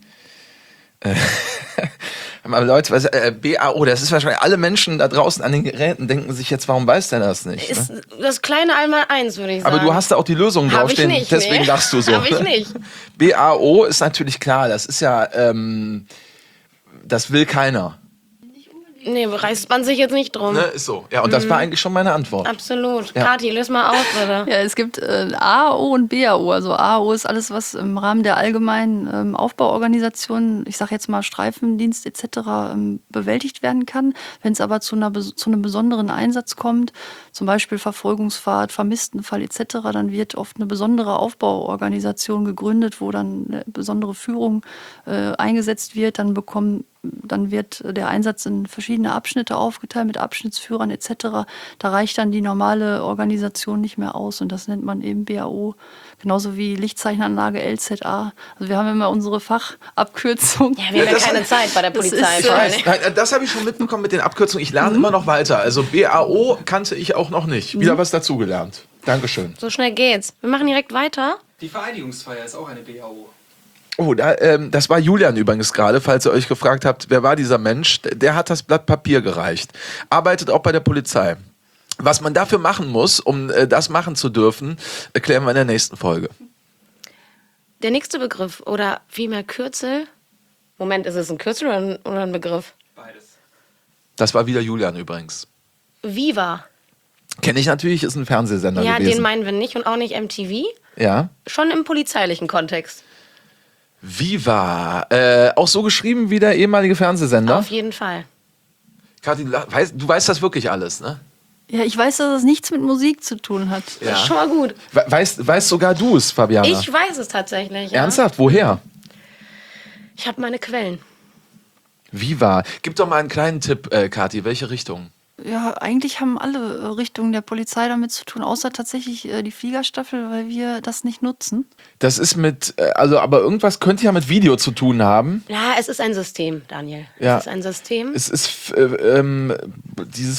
Aber Leute, BAO, das ist wahrscheinlich, alle Menschen da draußen an den Geräten denken sich jetzt, warum weiß der das nicht? Ist Ne? das kleine Einmaleins, würde ich sagen. Aber du hast da auch die Lösung Hab ich draufstehen, nicht, deswegen nee. lachst du so. Hab ich nicht. BAO ist natürlich klar, das ist ja, das will keiner. Nee, reißt man sich jetzt nicht drum. Ne? Ist so. Ja, und das war eigentlich schon meine Antwort. Absolut. Ja. Kathi, löse mal auf, bitte. Ja, es gibt AAO und BAO. Also AAO ist alles, was im Rahmen der allgemeinen Aufbauorganisation, ich sage jetzt mal Streifendienst etc., bewältigt werden kann. Wenn es aber zu einem besonderen Einsatz kommt, zum Beispiel Verfolgungsfahrt, Vermisstenfall etc., dann wird oft eine besondere Aufbauorganisation gegründet, wo dann eine besondere Führung eingesetzt wird. Dann bekommen dann wird der Einsatz in verschiedene Abschnitte aufgeteilt mit Abschnittsführern etc. Da reicht dann die normale Organisation nicht mehr aus und das nennt man eben BAO. Genauso wie Lichtzeichenanlage LZA. Also wir haben immer unsere Fachabkürzung. Ja, wir haben ja keine Zeit bei der Polizei. Ich weiß, nein, das habe ich schon mitbekommen mit den Abkürzungen. Ich lerne immer noch weiter. Also BAO kannte ich auch noch nicht. Wieder was dazugelernt. Dankeschön. So schnell geht's. Wir machen direkt weiter. Die Vereidigungsfeier ist auch eine BAO. Oh, das war Julian übrigens gerade, falls ihr euch gefragt habt, wer war dieser Mensch? Der hat das Blatt Papier gereicht. Arbeitet auch bei der Polizei. Was man dafür machen muss, um das machen zu dürfen, erklären wir in der nächsten Folge. Der nächste Begriff oder vielmehr Kürzel. Moment, ist es ein Kürzel oder ein Begriff? Beides. Das war wieder Julian übrigens. Viva. Kenne ich natürlich, ist ein Fernsehsender Ja, gewesen. den meinen wir nicht und auch nicht MTV. Ja. Schon im polizeilichen Kontext. Viva. Auch so geschrieben wie der ehemalige Fernsehsender. Auf jeden Fall. Kathi, du weißt das wirklich alles, ne? Ja, ich weiß, dass das nichts mit Musik zu tun hat. Das ist schon mal gut. Weißt sogar du es, Fabiana? Ich weiß es tatsächlich. Ja. Ernsthaft? Woher? Ich habe meine Quellen. Viva. Gib doch mal einen kleinen Tipp, Kathi. Welche Richtung? Ja, eigentlich haben alle Richtungen der Polizei damit zu tun, außer tatsächlich die Fliegerstaffel, weil wir das nicht nutzen. Das ist aber irgendwas könnte ja mit Video zu tun haben. Ja, es ist ein System, Daniel. Ja. Es ist ein System. Es ist dieses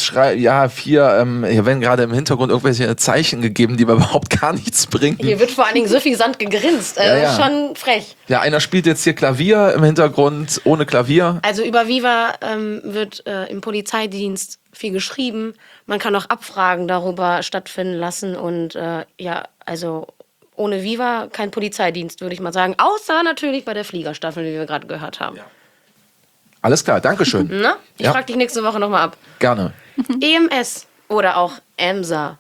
hier werden gerade im Hintergrund irgendwelche Zeichen gegeben, die aber überhaupt gar nichts bringen. Hier wird vor allen Dingen suffisant gegrinst. Ja. Schon frech. Ja, einer spielt jetzt hier Klavier im Hintergrund, ohne Klavier. Also über Viva wird im Polizeidienst viel geschrieben. Man kann auch Abfragen darüber stattfinden lassen. Und also ohne Viva kein Polizeidienst, würde ich mal sagen. Außer natürlich bei der Fliegerstaffel, wie wir gerade gehört haben. Ja. Alles klar, Dankeschön. Na? Ich Ja. frage dich nächste Woche nochmal ab. Gerne. EMS oder auch EMSA.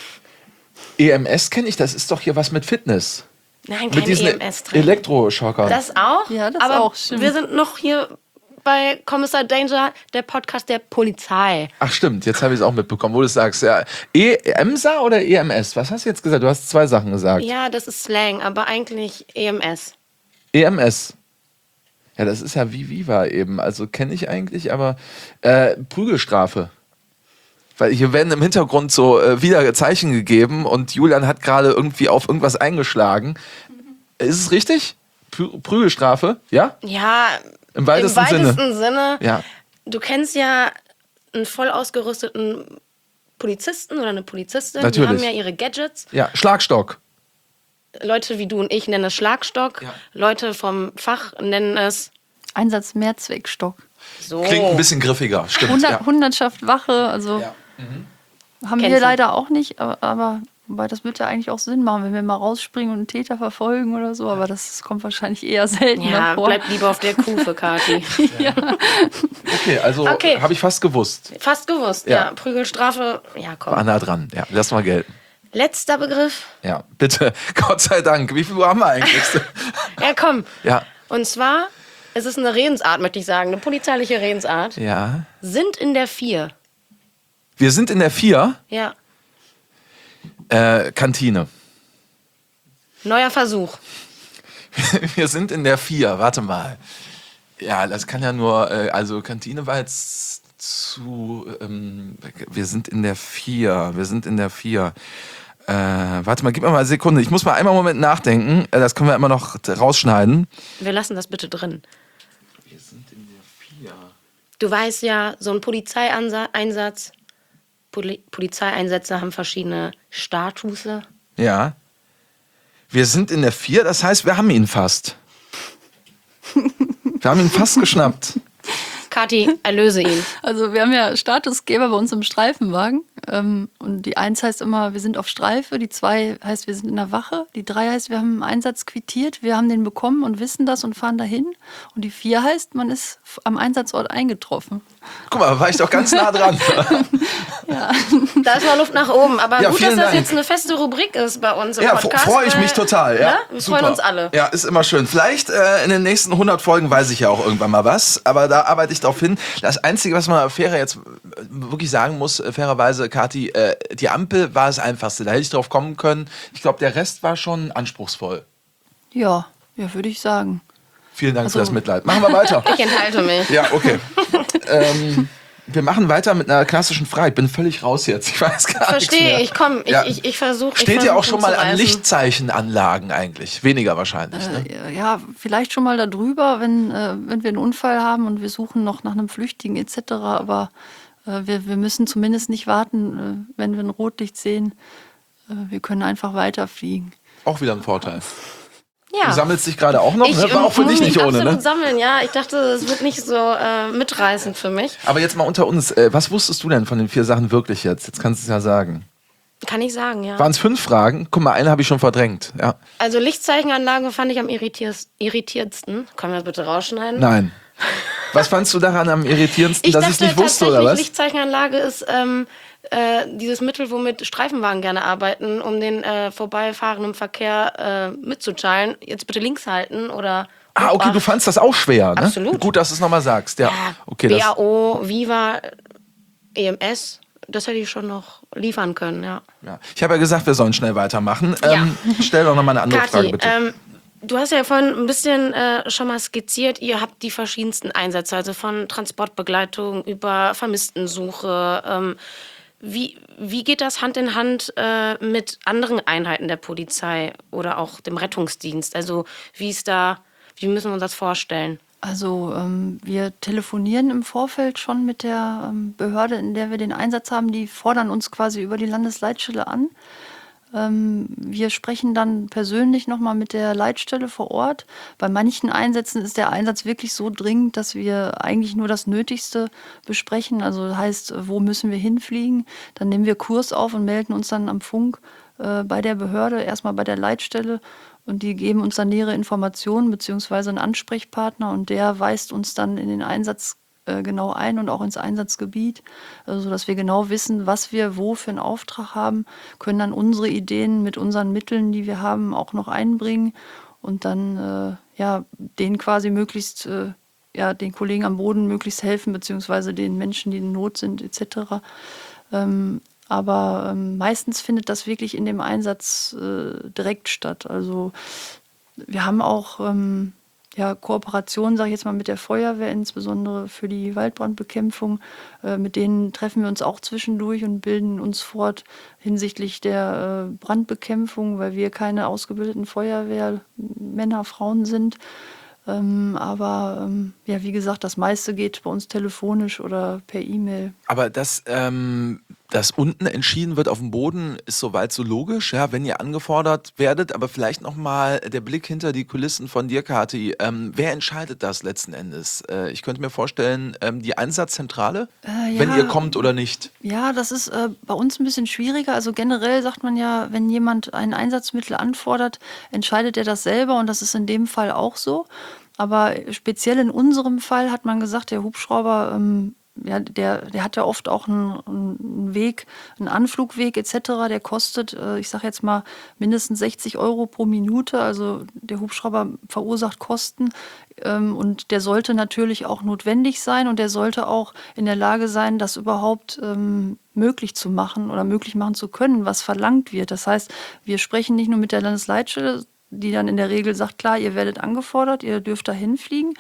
EMS kenne ich, das ist doch hier was mit Fitness. Nein, Mit kein diesen EMS drin. Elektroschocker. Das auch? Ja, das aber auch, stimmt. wir sind noch hier bei Kommissar Danger, der Podcast der Polizei. Ach stimmt, jetzt habe ich es auch mitbekommen, wo du es sagst. Ja. EMSA oder EMS? Was hast du jetzt gesagt? Du hast zwei Sachen gesagt. Ja, das ist Slang, aber eigentlich EMS. EMS. Ja, das ist ja wie Viva eben. Also kenne ich eigentlich, aber Prügelstrafe. Weil hier werden im Hintergrund so wieder Zeichen gegeben und Julian hat gerade irgendwie auf irgendwas eingeschlagen. Ist es richtig? Prügelstrafe? Ja? Ja, Im weitesten Sinne. Ja. Du kennst ja einen voll ausgerüsteten Polizisten oder eine Polizistin. Natürlich. Die haben ja ihre Gadgets. Ja, Schlagstock. Leute wie du und ich nennen es Schlagstock. Ja. Leute vom Fach nennen es Einsatz Mehrzweckstock. so. Klingt ein bisschen griffiger, stimmt. Ja. Hundertschaft Wache, also Ja. haben Kennst wir du. leider auch nicht, aber wobei das wird ja eigentlich auch Sinn machen, wenn wir mal rausspringen und einen Täter verfolgen oder so, aber das kommt wahrscheinlich eher seltener Ja, vor. bleib lieber auf der Kuh für Kathi. Okay, also Okay. habe ich fast gewusst. Fast gewusst, Ja. ja. Prügelstrafe, ja komm. War nah dran. Ja, lass mal gelten. Letzter Begriff. Ja, bitte. Gott sei Dank. Wie viel Uhr haben wir eigentlich? Ja, komm. Ja. Und zwar, es ist eine Redensart, möchte ich sagen, eine polizeiliche Redensart. Ja. Sind in der 4. Wir sind in der 4. Ja. Kantine. Neuer Versuch. Wir sind in der 4. Warte mal. Ja, das kann ja nur, also Kantine war jetzt zu, wir sind in der 4. Wir sind in der 4. Warte mal, gib mir mal eine Sekunde. Ich muss mal einmal einen Moment nachdenken. Das können wir immer noch rausschneiden. Wir lassen das bitte drin. Wir sind in der 4. Du weißt ja, so ein Polizeieinsatz, Polizeieinsätze haben verschiedene Statusse. Ja. Wir sind in der 4, das heißt, wir haben ihn fast. Wir haben ihn fast geschnappt. Kathi, erlöse ihn. Also wir haben ja Statusgeber bei uns im Streifenwagen und die 1 heißt immer, wir sind auf Streife, die 2 heißt, wir sind in der Wache, die 3 heißt, wir haben einen Einsatz quittiert, wir haben den bekommen und wissen das und fahren dahin und die 4 heißt, man ist am Einsatzort eingetroffen. Guck mal, war ich doch ganz nah dran. Da ist noch Luft nach oben. Aber Ja, gut, dass vielen das Dank. jetzt eine feste Rubrik ist bei uns im Ja, Podcast. freue ich mich total. Ja, Ne? Wir super. freuen uns alle. Ja, ist immer schön. Vielleicht in den nächsten 100 Folgen weiß ich ja auch irgendwann mal was, aber da arbeite ich drauf hin. Das Einzige, was man fairer jetzt wirklich sagen muss, fairerweise, Kathi, die Ampel war das Einfachste. Da hätte ich drauf kommen können. Ich glaube, der Rest war schon anspruchsvoll. Ja, würde ich sagen. Vielen Dank für das Mitleid. Machen wir weiter. Ich enthalte mich. Ja, okay. Wir machen weiter mit einer klassischen Frage. Ich bin völlig raus jetzt. Ich weiß gar nichts mehr. Verstehe, ich komme. Ja. Ich versuche. Steht ihr auch schon mal an Lichtzeichenanlagen eigentlich? Weniger wahrscheinlich, ne? Ja, vielleicht schon mal darüber, wenn wir einen Unfall haben und wir suchen noch nach einem Flüchtigen etc. Aber wir müssen zumindest nicht warten, wenn wir ein Rotlicht sehen. Wir können einfach weiterfliegen. Auch wieder ein Vorteil. Ja. Du sammelst dich gerade auch noch, Ich ne? War auch für dich nicht ohne, absolut ne? sammeln, ja. Ich dachte, es wird nicht so mitreißend für mich. Aber jetzt mal unter uns, was wusstest du denn von den 4 Sachen wirklich jetzt? Jetzt kannst du es ja sagen. Kann ich sagen, ja. Waren es 5 Fragen? Guck mal, eine habe ich schon verdrängt. Ja. Also Lichtzeichenanlage fand ich am irritiertsten. Können wir das bitte rausschneiden? Nein. Was fandst du daran am irritierendsten, dass ich es nicht wusste, oder was? Lichtzeichenanlage ist dieses Mittel, womit Streifenwagen gerne arbeiten, um den vorbeifahrenden Verkehr mitzuteilen. Jetzt bitte links halten oder... Ah, okay, du fandst das auch schwer, ne? Absolut. Gut, dass du es nochmal sagst. Ja, okay, BAO, Viva, EMS, das hätte ich schon noch liefern können, ja. ja. Ich habe ja gesagt, wir sollen schnell weitermachen. Ja. Stell doch nochmal eine andere Frage, Kathi, bitte. du hast ja vorhin ein bisschen schon mal skizziert, ihr habt die verschiedensten Einsätze, also von Transportbegleitung über Vermisstensuche. Wie geht das Hand in Hand mit anderen Einheiten der Polizei oder auch dem Rettungsdienst? Also wie müssen wir uns das vorstellen? Also wir telefonieren im Vorfeld schon mit der Behörde, in der wir den Einsatz haben. Die fordern uns quasi über die Landesleitstelle an. Wir sprechen dann persönlich nochmal mit der Leitstelle vor Ort. Bei manchen Einsätzen ist der Einsatz wirklich so dringend, dass wir eigentlich nur das Nötigste besprechen. Also heißt, wo müssen wir hinfliegen? Dann nehmen wir Kurs auf und melden uns dann am Funk bei der Behörde, erstmal bei der Leitstelle. Und die geben uns dann nähere Informationen beziehungsweise einen Ansprechpartner und der weist uns dann in den Einsatz genau ein und auch ins Einsatzgebiet, sodass wir genau wissen, was wir wo für einen Auftrag haben, können dann unsere Ideen mit unseren Mitteln, die wir haben, auch noch einbringen und dann denen quasi möglichst, den Kollegen am Boden möglichst helfen, beziehungsweise den Menschen, die in Not sind, etc. Aber meistens findet das wirklich in dem Einsatz direkt statt. Also wir haben auch Kooperationen, sage ich jetzt mal, mit der Feuerwehr, insbesondere für die Waldbrandbekämpfung. Mit denen treffen wir uns auch zwischendurch und bilden uns fort hinsichtlich der Brandbekämpfung, weil wir keine ausgebildeten Feuerwehrmänner, Frauen sind. Wie gesagt, das meiste geht bei uns telefonisch oder per E-Mail. Aber dass unten entschieden wird auf dem Boden, ist soweit so logisch, ja, wenn ihr angefordert werdet. Aber vielleicht nochmal der Blick hinter die Kulissen von dir, Kathi. Wer entscheidet das letzten Endes? Ich könnte mir vorstellen, die Einsatzzentrale, wenn ihr kommt oder nicht. Ja, das ist bei uns ein bisschen schwieriger. Also generell sagt man ja, wenn jemand ein Einsatzmittel anfordert, entscheidet er das selber und das ist in dem Fall auch so. Aber speziell in unserem Fall hat man gesagt, der Hubschrauber, der hat ja oft auch einen Weg, einen Anflugweg etc., der kostet, ich sage jetzt mal, mindestens 60 € pro Minute. Also der Hubschrauber verursacht Kosten und der sollte natürlich auch notwendig sein und der sollte auch in der Lage sein, das überhaupt möglich zu machen oder möglich machen zu können, was verlangt wird. Das heißt, wir sprechen nicht nur mit der Landesleitstelle, die dann in der Regel sagt, klar, ihr werdet angefordert, ihr dürft da hinfliegen,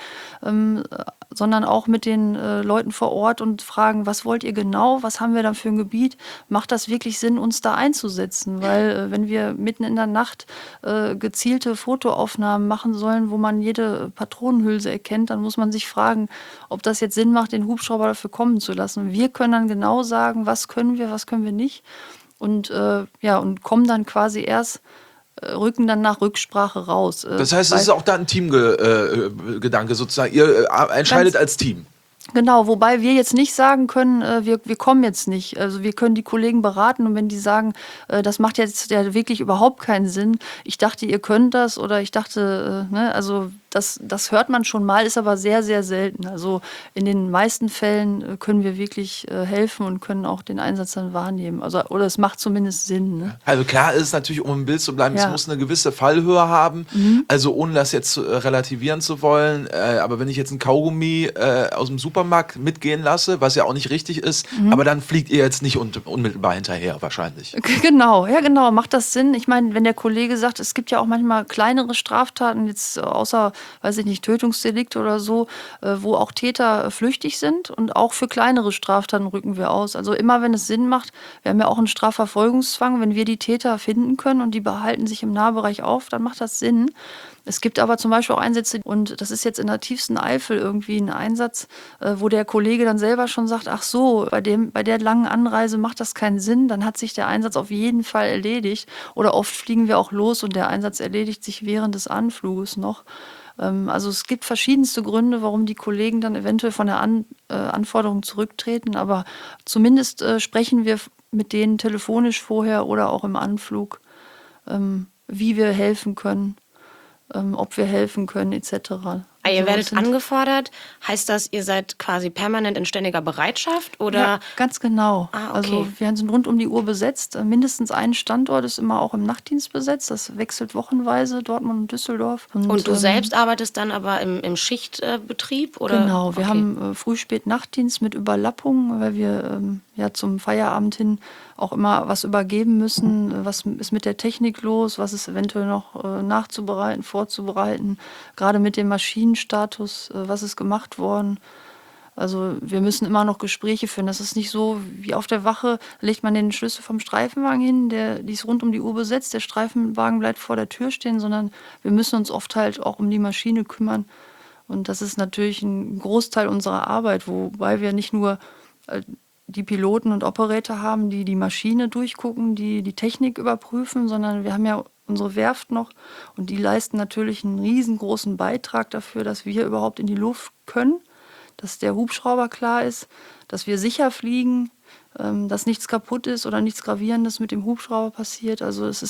sondern auch mit den Leuten vor Ort und fragen, was wollt ihr genau, was haben wir da für ein Gebiet, macht das wirklich Sinn, uns da einzusetzen? Weil wenn wir mitten in der Nacht gezielte Fotoaufnahmen machen sollen, wo man jede Patronenhülse erkennt, dann muss man sich fragen, ob das jetzt Sinn macht, den Hubschrauber dafür kommen zu lassen. Wir können dann genau sagen, was können wir nicht und kommen dann quasi erst rücken dann nach Rücksprache raus. Das heißt, es ist auch da ein Teamgedanke sozusagen. Ihr entscheidet als Team. Genau, wobei wir jetzt nicht sagen können, wir kommen jetzt nicht. Also wir können die Kollegen beraten und wenn die sagen, das macht jetzt ja wirklich überhaupt keinen Sinn, ich dachte, ihr könnt das oder ich dachte, also das hört man schon mal, ist aber sehr, sehr selten. Also in den meisten Fällen können wir wirklich helfen und können auch den Einsatz dann wahrnehmen. Also, oder es macht zumindest Sinn. Ne? Also klar ist es natürlich, um im Bild zu bleiben, es muss eine gewisse Fallhöhe haben. Also ohne das jetzt relativieren zu wollen. Aber wenn ich jetzt ein Kaugummi aus dem Supermarkt mitgehen lasse, was ja auch nicht richtig ist, aber dann fliegt ihr jetzt nicht unmittelbar hinterher wahrscheinlich. Genau, ja genau, macht das Sinn? Ich meine, wenn der Kollege sagt, es gibt ja auch manchmal kleinere Straftaten, jetzt außer weiß ich nicht, Tötungsdelikte oder so, wo auch Täter flüchtig sind. Und auch für kleinere Straftaten rücken wir aus. Also immer, wenn es Sinn macht, wir haben ja auch einen Strafverfolgungszwang, wenn wir die Täter finden können und die behalten sich im Nahbereich auf, dann macht das Sinn. Es gibt aber zum Beispiel auch Einsätze, und das ist jetzt in der tiefsten Eifel irgendwie ein Einsatz, wo der Kollege dann selber schon sagt, ach so, bei der langen Anreise macht das keinen Sinn, dann hat sich der Einsatz auf jeden Fall erledigt. Oder oft fliegen wir auch los und der Einsatz erledigt sich während des Anfluges noch. Also es gibt verschiedenste Gründe, warum die Kollegen dann eventuell von der Anforderung zurücktreten, aber zumindest sprechen wir mit denen telefonisch vorher oder auch im Anflug, wie wir helfen können. Ob wir helfen können, etc. Ihr werdet angefordert, heißt das, ihr seid quasi permanent in ständiger Bereitschaft? Oder? Ja, ganz genau. Okay. Also wir sind rund um die Uhr besetzt. Mindestens ein Standort ist immer auch im Nachtdienst besetzt. Das wechselt wochenweise, Dortmund und Düsseldorf. Und du selbst arbeitest dann aber im Schichtbetrieb? Oder? Genau, wir haben Früh-Spät-Nachtdienst mit Überlappung, weil wir zum Feierabend hin auch immer was übergeben müssen. Was ist mit der Technik los? Was ist eventuell noch nachzubereiten, vorzubereiten? Gerade mit dem Maschinenstatus, was ist gemacht worden? Also wir müssen immer noch Gespräche führen. Das ist nicht so wie auf der Wache, legt man den Schlüssel vom Streifenwagen hin, die ist rund um die Uhr besetzt, der Streifenwagen bleibt vor der Tür stehen, sondern wir müssen uns oft halt auch um die Maschine kümmern. Und das ist natürlich ein Großteil unserer Arbeit, wobei wir nicht nur die Piloten und Operator haben, die die Maschine durchgucken, die Technik überprüfen, sondern wir haben ja unsere Werft noch und die leisten natürlich einen riesengroßen Beitrag dafür, dass wir überhaupt in die Luft können, dass der Hubschrauber klar ist, dass wir sicher fliegen, dass nichts kaputt ist oder nichts Gravierendes mit dem Hubschrauber passiert. Also es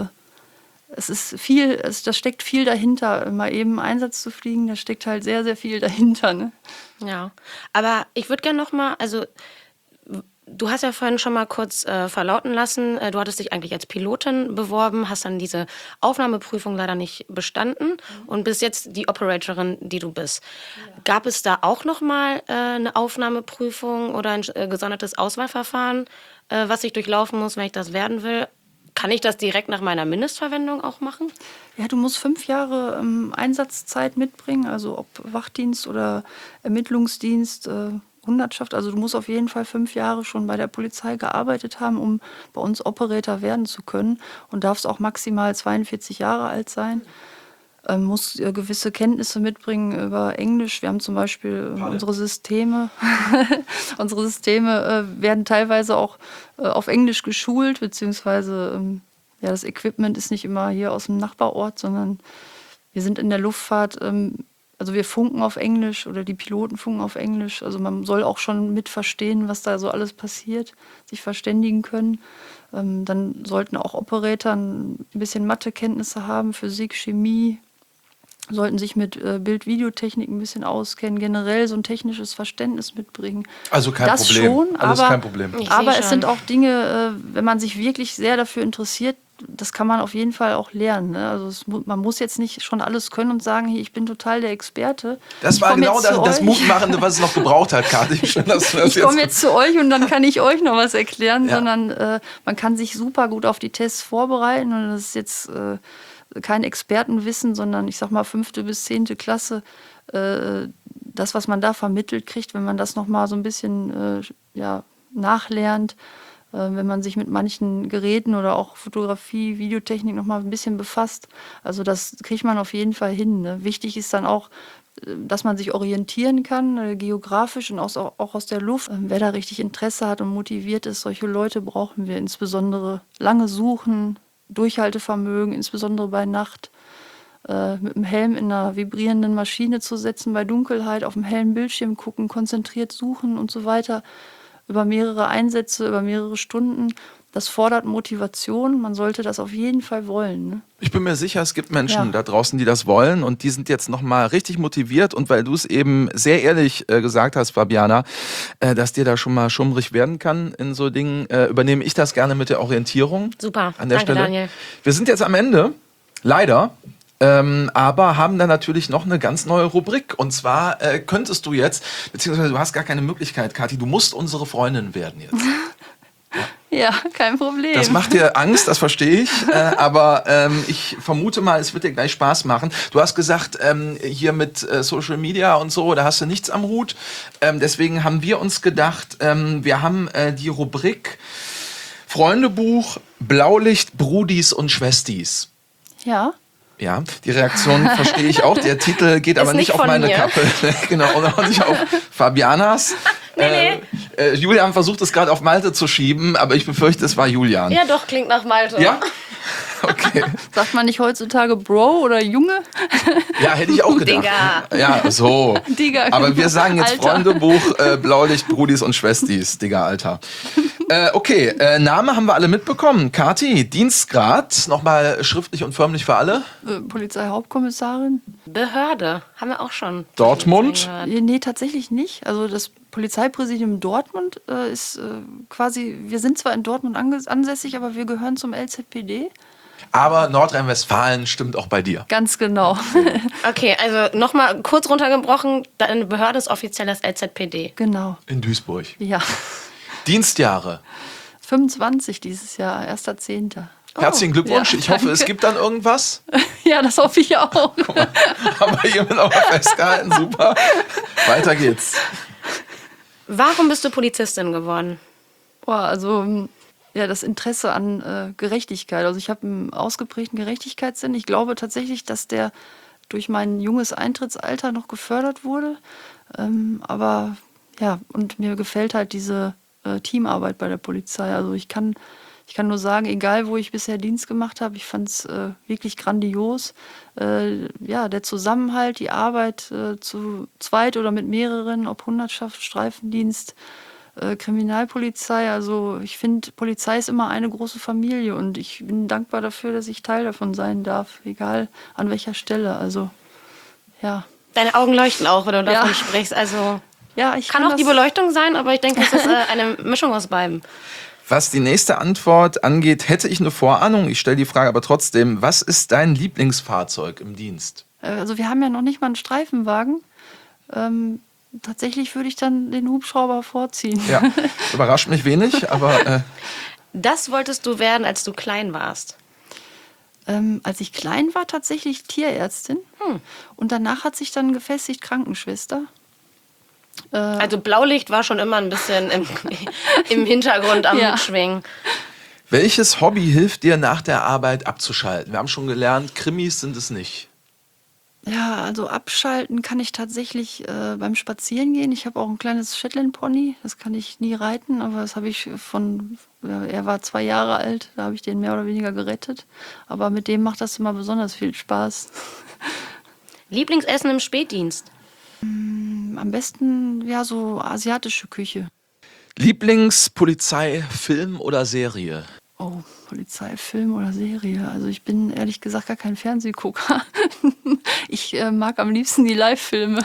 ist viel, da steckt viel dahinter. Mal eben Einsatz zu fliegen, da steckt halt sehr, sehr viel dahinter. Ne? Ja, aber ich würde gerne noch mal, also du hast ja vorhin schon mal kurz verlauten lassen, du hattest dich eigentlich als Pilotin beworben, hast dann diese Aufnahmeprüfung leider nicht bestanden und bist jetzt die Operatorin, die du bist. Ja. Gab es da auch noch mal eine Aufnahmeprüfung oder ein gesondertes Auswahlverfahren, was ich durchlaufen muss, wenn ich das werden will? Kann ich das direkt nach meiner Mindestverwendung auch machen? Ja, du musst 5 Jahre Einsatzzeit mitbringen, also ob Wachdienst oder Ermittlungsdienst, Hundertschaft. Also du musst auf jeden Fall 5 Jahre schon bei der Polizei gearbeitet haben, um bei uns Operator werden zu können und darfst auch maximal 42 Jahre alt sein. Musst gewisse Kenntnisse mitbringen über Englisch. Wir haben zum Beispiel unsere Systeme. Unsere Systeme werden teilweise auch auf Englisch geschult, beziehungsweise das Equipment ist nicht immer hier aus dem Nachbarort, sondern wir sind in der Luftfahrt. Also wir funken auf Englisch oder die Piloten funken auf Englisch. Also man soll auch schon mit verstehen, was da so alles passiert, sich verständigen können. Dann sollten auch Operator ein bisschen Mathekenntnisse haben, Physik, Chemie, sollten sich mit Bild-Videotechnik ein bisschen auskennen, generell so ein technisches Verständnis mitbringen. Also kein das Problem. Schon, Alles aber, kein Problem. Aber es sind auch Dinge, wenn man sich wirklich sehr dafür interessiert, das kann man auf jeden Fall auch lernen. Ne? Also man muss jetzt nicht schon alles können und sagen, hey, ich bin total der Experte. Das war genau das Mutmachende, was es noch gebraucht hat, Kathi. Ich komme jetzt zu euch und dann kann ich euch noch was erklären, sondern man kann sich super gut auf die Tests vorbereiten und das ist jetzt kein Expertenwissen, sondern ich sag mal 5. bis 10. Klasse. Das, was man da vermittelt kriegt, wenn man das nochmal so ein bisschen nachlernt, wenn man sich mit manchen Geräten oder auch Fotografie, Videotechnik noch mal ein bisschen befasst. Also das kriegt man auf jeden Fall hin. Ne? Wichtig ist dann auch, dass man sich orientieren kann, geografisch und auch aus der Luft. Wer da richtig Interesse hat und motiviert ist, solche Leute brauchen wir. Insbesondere lange suchen, Durchhaltevermögen, insbesondere bei Nacht. Mit dem Helm in einer vibrierenden Maschine zu setzen, bei Dunkelheit auf dem hellen Bildschirm gucken, konzentriert suchen und so weiter. Über mehrere Einsätze, über mehrere Stunden. Das fordert Motivation. Man sollte das auf jeden Fall wollen. Ne? Ich bin mir sicher, es gibt Menschen da draußen, die das wollen und die sind jetzt nochmal richtig motiviert. Und weil du es eben sehr ehrlich gesagt hast, Fabiana, dass dir da schon mal schummrig werden kann in so Dingen, übernehme ich das gerne mit der Orientierung. Super, an der danke Stelle. Daniel. Wir sind jetzt am Ende, leider. Aber haben dann natürlich noch eine ganz neue Rubrik. Und zwar könntest du jetzt, beziehungsweise du hast gar keine Möglichkeit, Kathi, du musst unsere Freundin werden jetzt. Ja, kein Problem. Das macht dir Angst, das verstehe ich. Aber ich vermute mal, es wird dir gleich Spaß machen. Du hast gesagt, hier mit Social Media und so, da hast du nichts am Hut. Deswegen haben wir uns gedacht, wir haben die Rubrik Freundebuch, Blaulicht, Brudis und Schwestis. Ja. Ja, die Reaktion verstehe ich auch. Der Titel geht aber nicht nicht auf von meine mir. Kappe. Genau, und auch nicht auf Fabianas. Nee. Julian versucht es gerade auf Malte zu schieben, aber ich befürchte, es war Julian. Ja, doch, klingt nach Malte. Ja? Okay. Sagt man nicht heutzutage Bro oder Junge? Ja, hätte ich auch gedacht. Digga. Ja, so. Digga, Aber wir genau. sagen jetzt Alter. Freundebuch, Blaulicht, Brudis und Schwestis. Digga, Alter. Okay, Name haben wir alle mitbekommen. Kathi, Dienstgrad, nochmal schriftlich und förmlich für alle. Polizeihauptkommissarin? Behörde, haben wir auch schon. Dortmund? gehört. Nee, tatsächlich nicht. Also das Polizeipräsidium Dortmund ist quasi, wir sind zwar in Dortmund ansässig, aber wir gehören zum LZPD. Aber Nordrhein-Westfalen stimmt auch bei dir. Ganz genau. Okay, also nochmal kurz runtergebrochen, deine Behörde ist offiziell das LZPD. Genau. In Duisburg. Ja. Dienstjahre. 25 dieses Jahr, 1.10. Herzlichen Glückwunsch. Ja, Ich hoffe, es danke. gibt dann irgendwas. Ja, das hoffe ich auch. Haben wir hiermit auch mal festgehalten. Super. Weiter geht's. Warum bist du Polizistin geworden? Boah, also ja, das Interesse an Gerechtigkeit. Also ich habe einen ausgeprägten Gerechtigkeitssinn. Ich glaube tatsächlich, dass der durch mein junges Eintrittsalter noch gefördert wurde. Aber ja, und mir gefällt halt diese Teamarbeit bei der Polizei. Also ich kann nur sagen, egal wo ich bisher Dienst gemacht habe, ich fand es wirklich grandios. Ja, der Zusammenhalt, die Arbeit zu zweit oder mit mehreren, ob Hundertschaft, Streifendienst, Kriminalpolizei. Also ich finde, Polizei ist immer eine große Familie und ich bin dankbar dafür, dass ich Teil davon sein darf, egal an welcher Stelle. Also ja. Deine Augen leuchten auch, wenn du davon Ja. sprichst. Also Ja, ich kann auch die das- Beleuchtung sein, aber ich denke, es ist eine Mischung aus beidem. Was die nächste Antwort angeht, hätte ich eine Vorahnung. Ich stelle die Frage aber trotzdem. Was ist dein Lieblingsfahrzeug im Dienst? Also wir haben ja noch nicht mal einen Streifenwagen. Tatsächlich würde ich dann den Hubschrauber vorziehen. Ja, überrascht mich wenig, aber Das wolltest du werden, als du klein warst. Als ich klein war, tatsächlich Tierärztin. Und danach hat sich dann gefestigt Krankenschwester. Also Blaulicht war schon immer ein bisschen im Hintergrund am Ja. Schwingen. welches Hobby hilft dir nach der Arbeit abzuschalten? Wir haben schon gelernt, Krimis sind es nicht. Ja, also abschalten kann ich tatsächlich beim Spazierengehen. Ich habe auch ein kleines Shetland-Pony. Das kann ich nie reiten, aber das habe ich er war 2 Jahre alt, da habe ich den mehr oder weniger gerettet. Aber mit dem macht das immer besonders viel Spaß. Lieblingsessen im Spätdienst. Am besten, ja, so asiatische Küche. Lieblingspolizei, Film oder Serie? Oh, Polizei, Film oder Serie. Also ich bin ehrlich gesagt gar kein Fernsehgucker. Ich mag am liebsten die Live-Filme.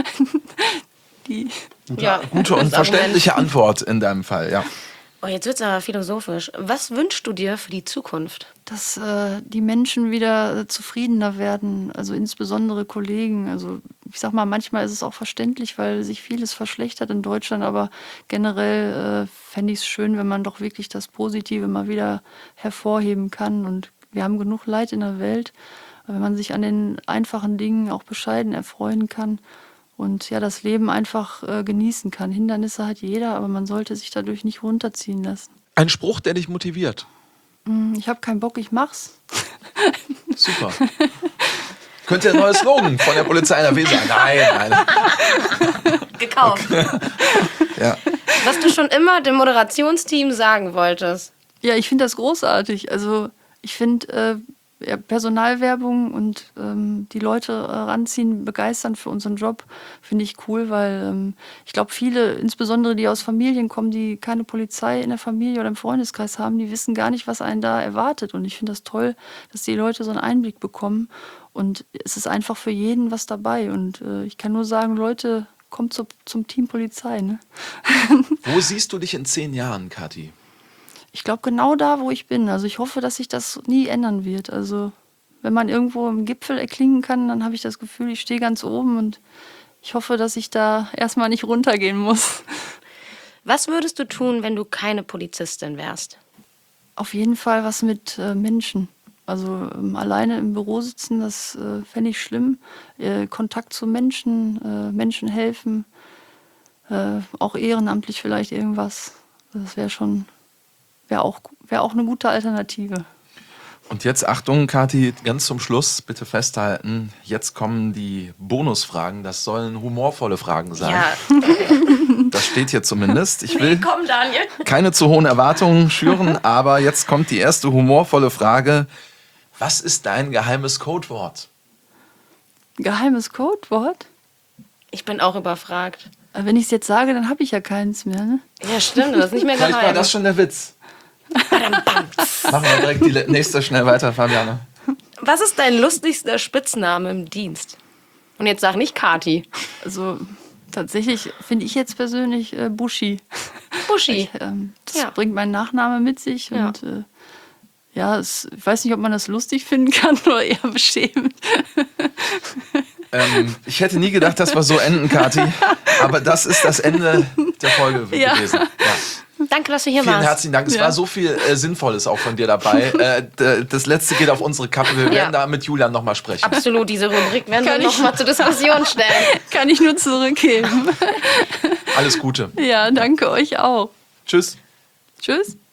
Die Ja, Gute und gutes Argument. verständliche Antwort in deinem Fall, ja. Oh, jetzt wird es aber philosophisch. Was wünschst du dir für die Zukunft? dass die Menschen wieder zufriedener werden, also insbesondere Kollegen. Also ich sag mal, manchmal ist es auch verständlich, weil sich vieles verschlechtert in Deutschland, aber generell fände ich es schön, wenn man doch wirklich das Positive mal wieder hervorheben kann. Und wir haben genug Leid in der Welt, wenn man sich an den einfachen Dingen auch bescheiden erfreuen kann und ja, das Leben einfach genießen kann. Hindernisse hat jeder, aber man sollte sich dadurch nicht runterziehen lassen. Ein Spruch, der dich motiviert. Ich habe keinen Bock, ich mach's. Super. Könnte ein neues Slogan von der Polizei NRW sein. Nein. Gekauft. Ja. Was du schon immer dem Moderationsteam sagen wolltest. Ja, ich finde das großartig. Also ich finde ja, Personalwerbung und die Leute ranziehen, begeistern für unseren Job, finde ich cool, weil ich glaube, viele, insbesondere die aus Familien kommen, die keine Polizei in der Familie oder im Freundeskreis haben, die wissen gar nicht, was einen da erwartet. Und ich finde das toll, dass die Leute so einen Einblick bekommen. Und es ist einfach für jeden was dabei. Und ich kann nur sagen, Leute, kommt zum Team Polizei. Ne? Wo siehst du dich in 10 Jahren, Kathi? Ich glaube, genau da, wo ich bin. Also ich hoffe, dass sich das nie ändern wird. Also wenn man irgendwo im Gipfel erklingen kann, dann habe ich das Gefühl, ich stehe ganz oben und ich hoffe, dass ich da erstmal nicht runtergehen muss. Was würdest du tun, wenn du keine Polizistin wärst? Auf jeden Fall was mit Menschen. Also alleine im Büro sitzen, das fände ich schlimm. Kontakt zu Menschen, Menschen helfen, auch ehrenamtlich vielleicht irgendwas. Das wäre auch eine gute Alternative. Und jetzt Achtung, Kathi, ganz zum Schluss bitte festhalten. Jetzt kommen die Bonusfragen. Das sollen humorvolle Fragen sein. Ja, Das steht hier zumindest. Ich will komm Daniel. keine zu hohen Erwartungen schüren, aber jetzt kommt die erste humorvolle Frage. Was ist dein geheimes Codewort? Geheimes Codewort? Ich bin auch überfragt. Wenn ich es jetzt sage, dann habe ich ja keins mehr. Ne? Ja, stimmt, das ist nicht mehr Vielleicht war geheim. das schon der Witz. Machen wir direkt die nächste schnell weiter, Fabiana. Was ist dein lustigster Spitzname im Dienst? Und jetzt sag nicht Kati. Also tatsächlich finde ich jetzt persönlich Buschi. Buschi. Das Ja. bringt mein Nachname mit sich. Ja. Und ich weiß nicht, ob man das lustig finden kann oder eher beschämend. Ich hätte nie gedacht, dass wir so enden, Kathi. Aber das ist das Ende der Folge Ja. gewesen. Ja. Danke, dass du hier Vielen warst. herzlichen Dank. Es war so viel Sinnvolles auch von dir dabei. Das letzte geht auf unsere Kappe. Wir werden da mit Julian nochmal sprechen. Absolut, diese Rubrik werden wir Kann ich- nochmal zur Diskussion stellen. Kann ich nur zurückgeben. Alles Gute. Ja, danke euch auch. Tschüss. Tschüss.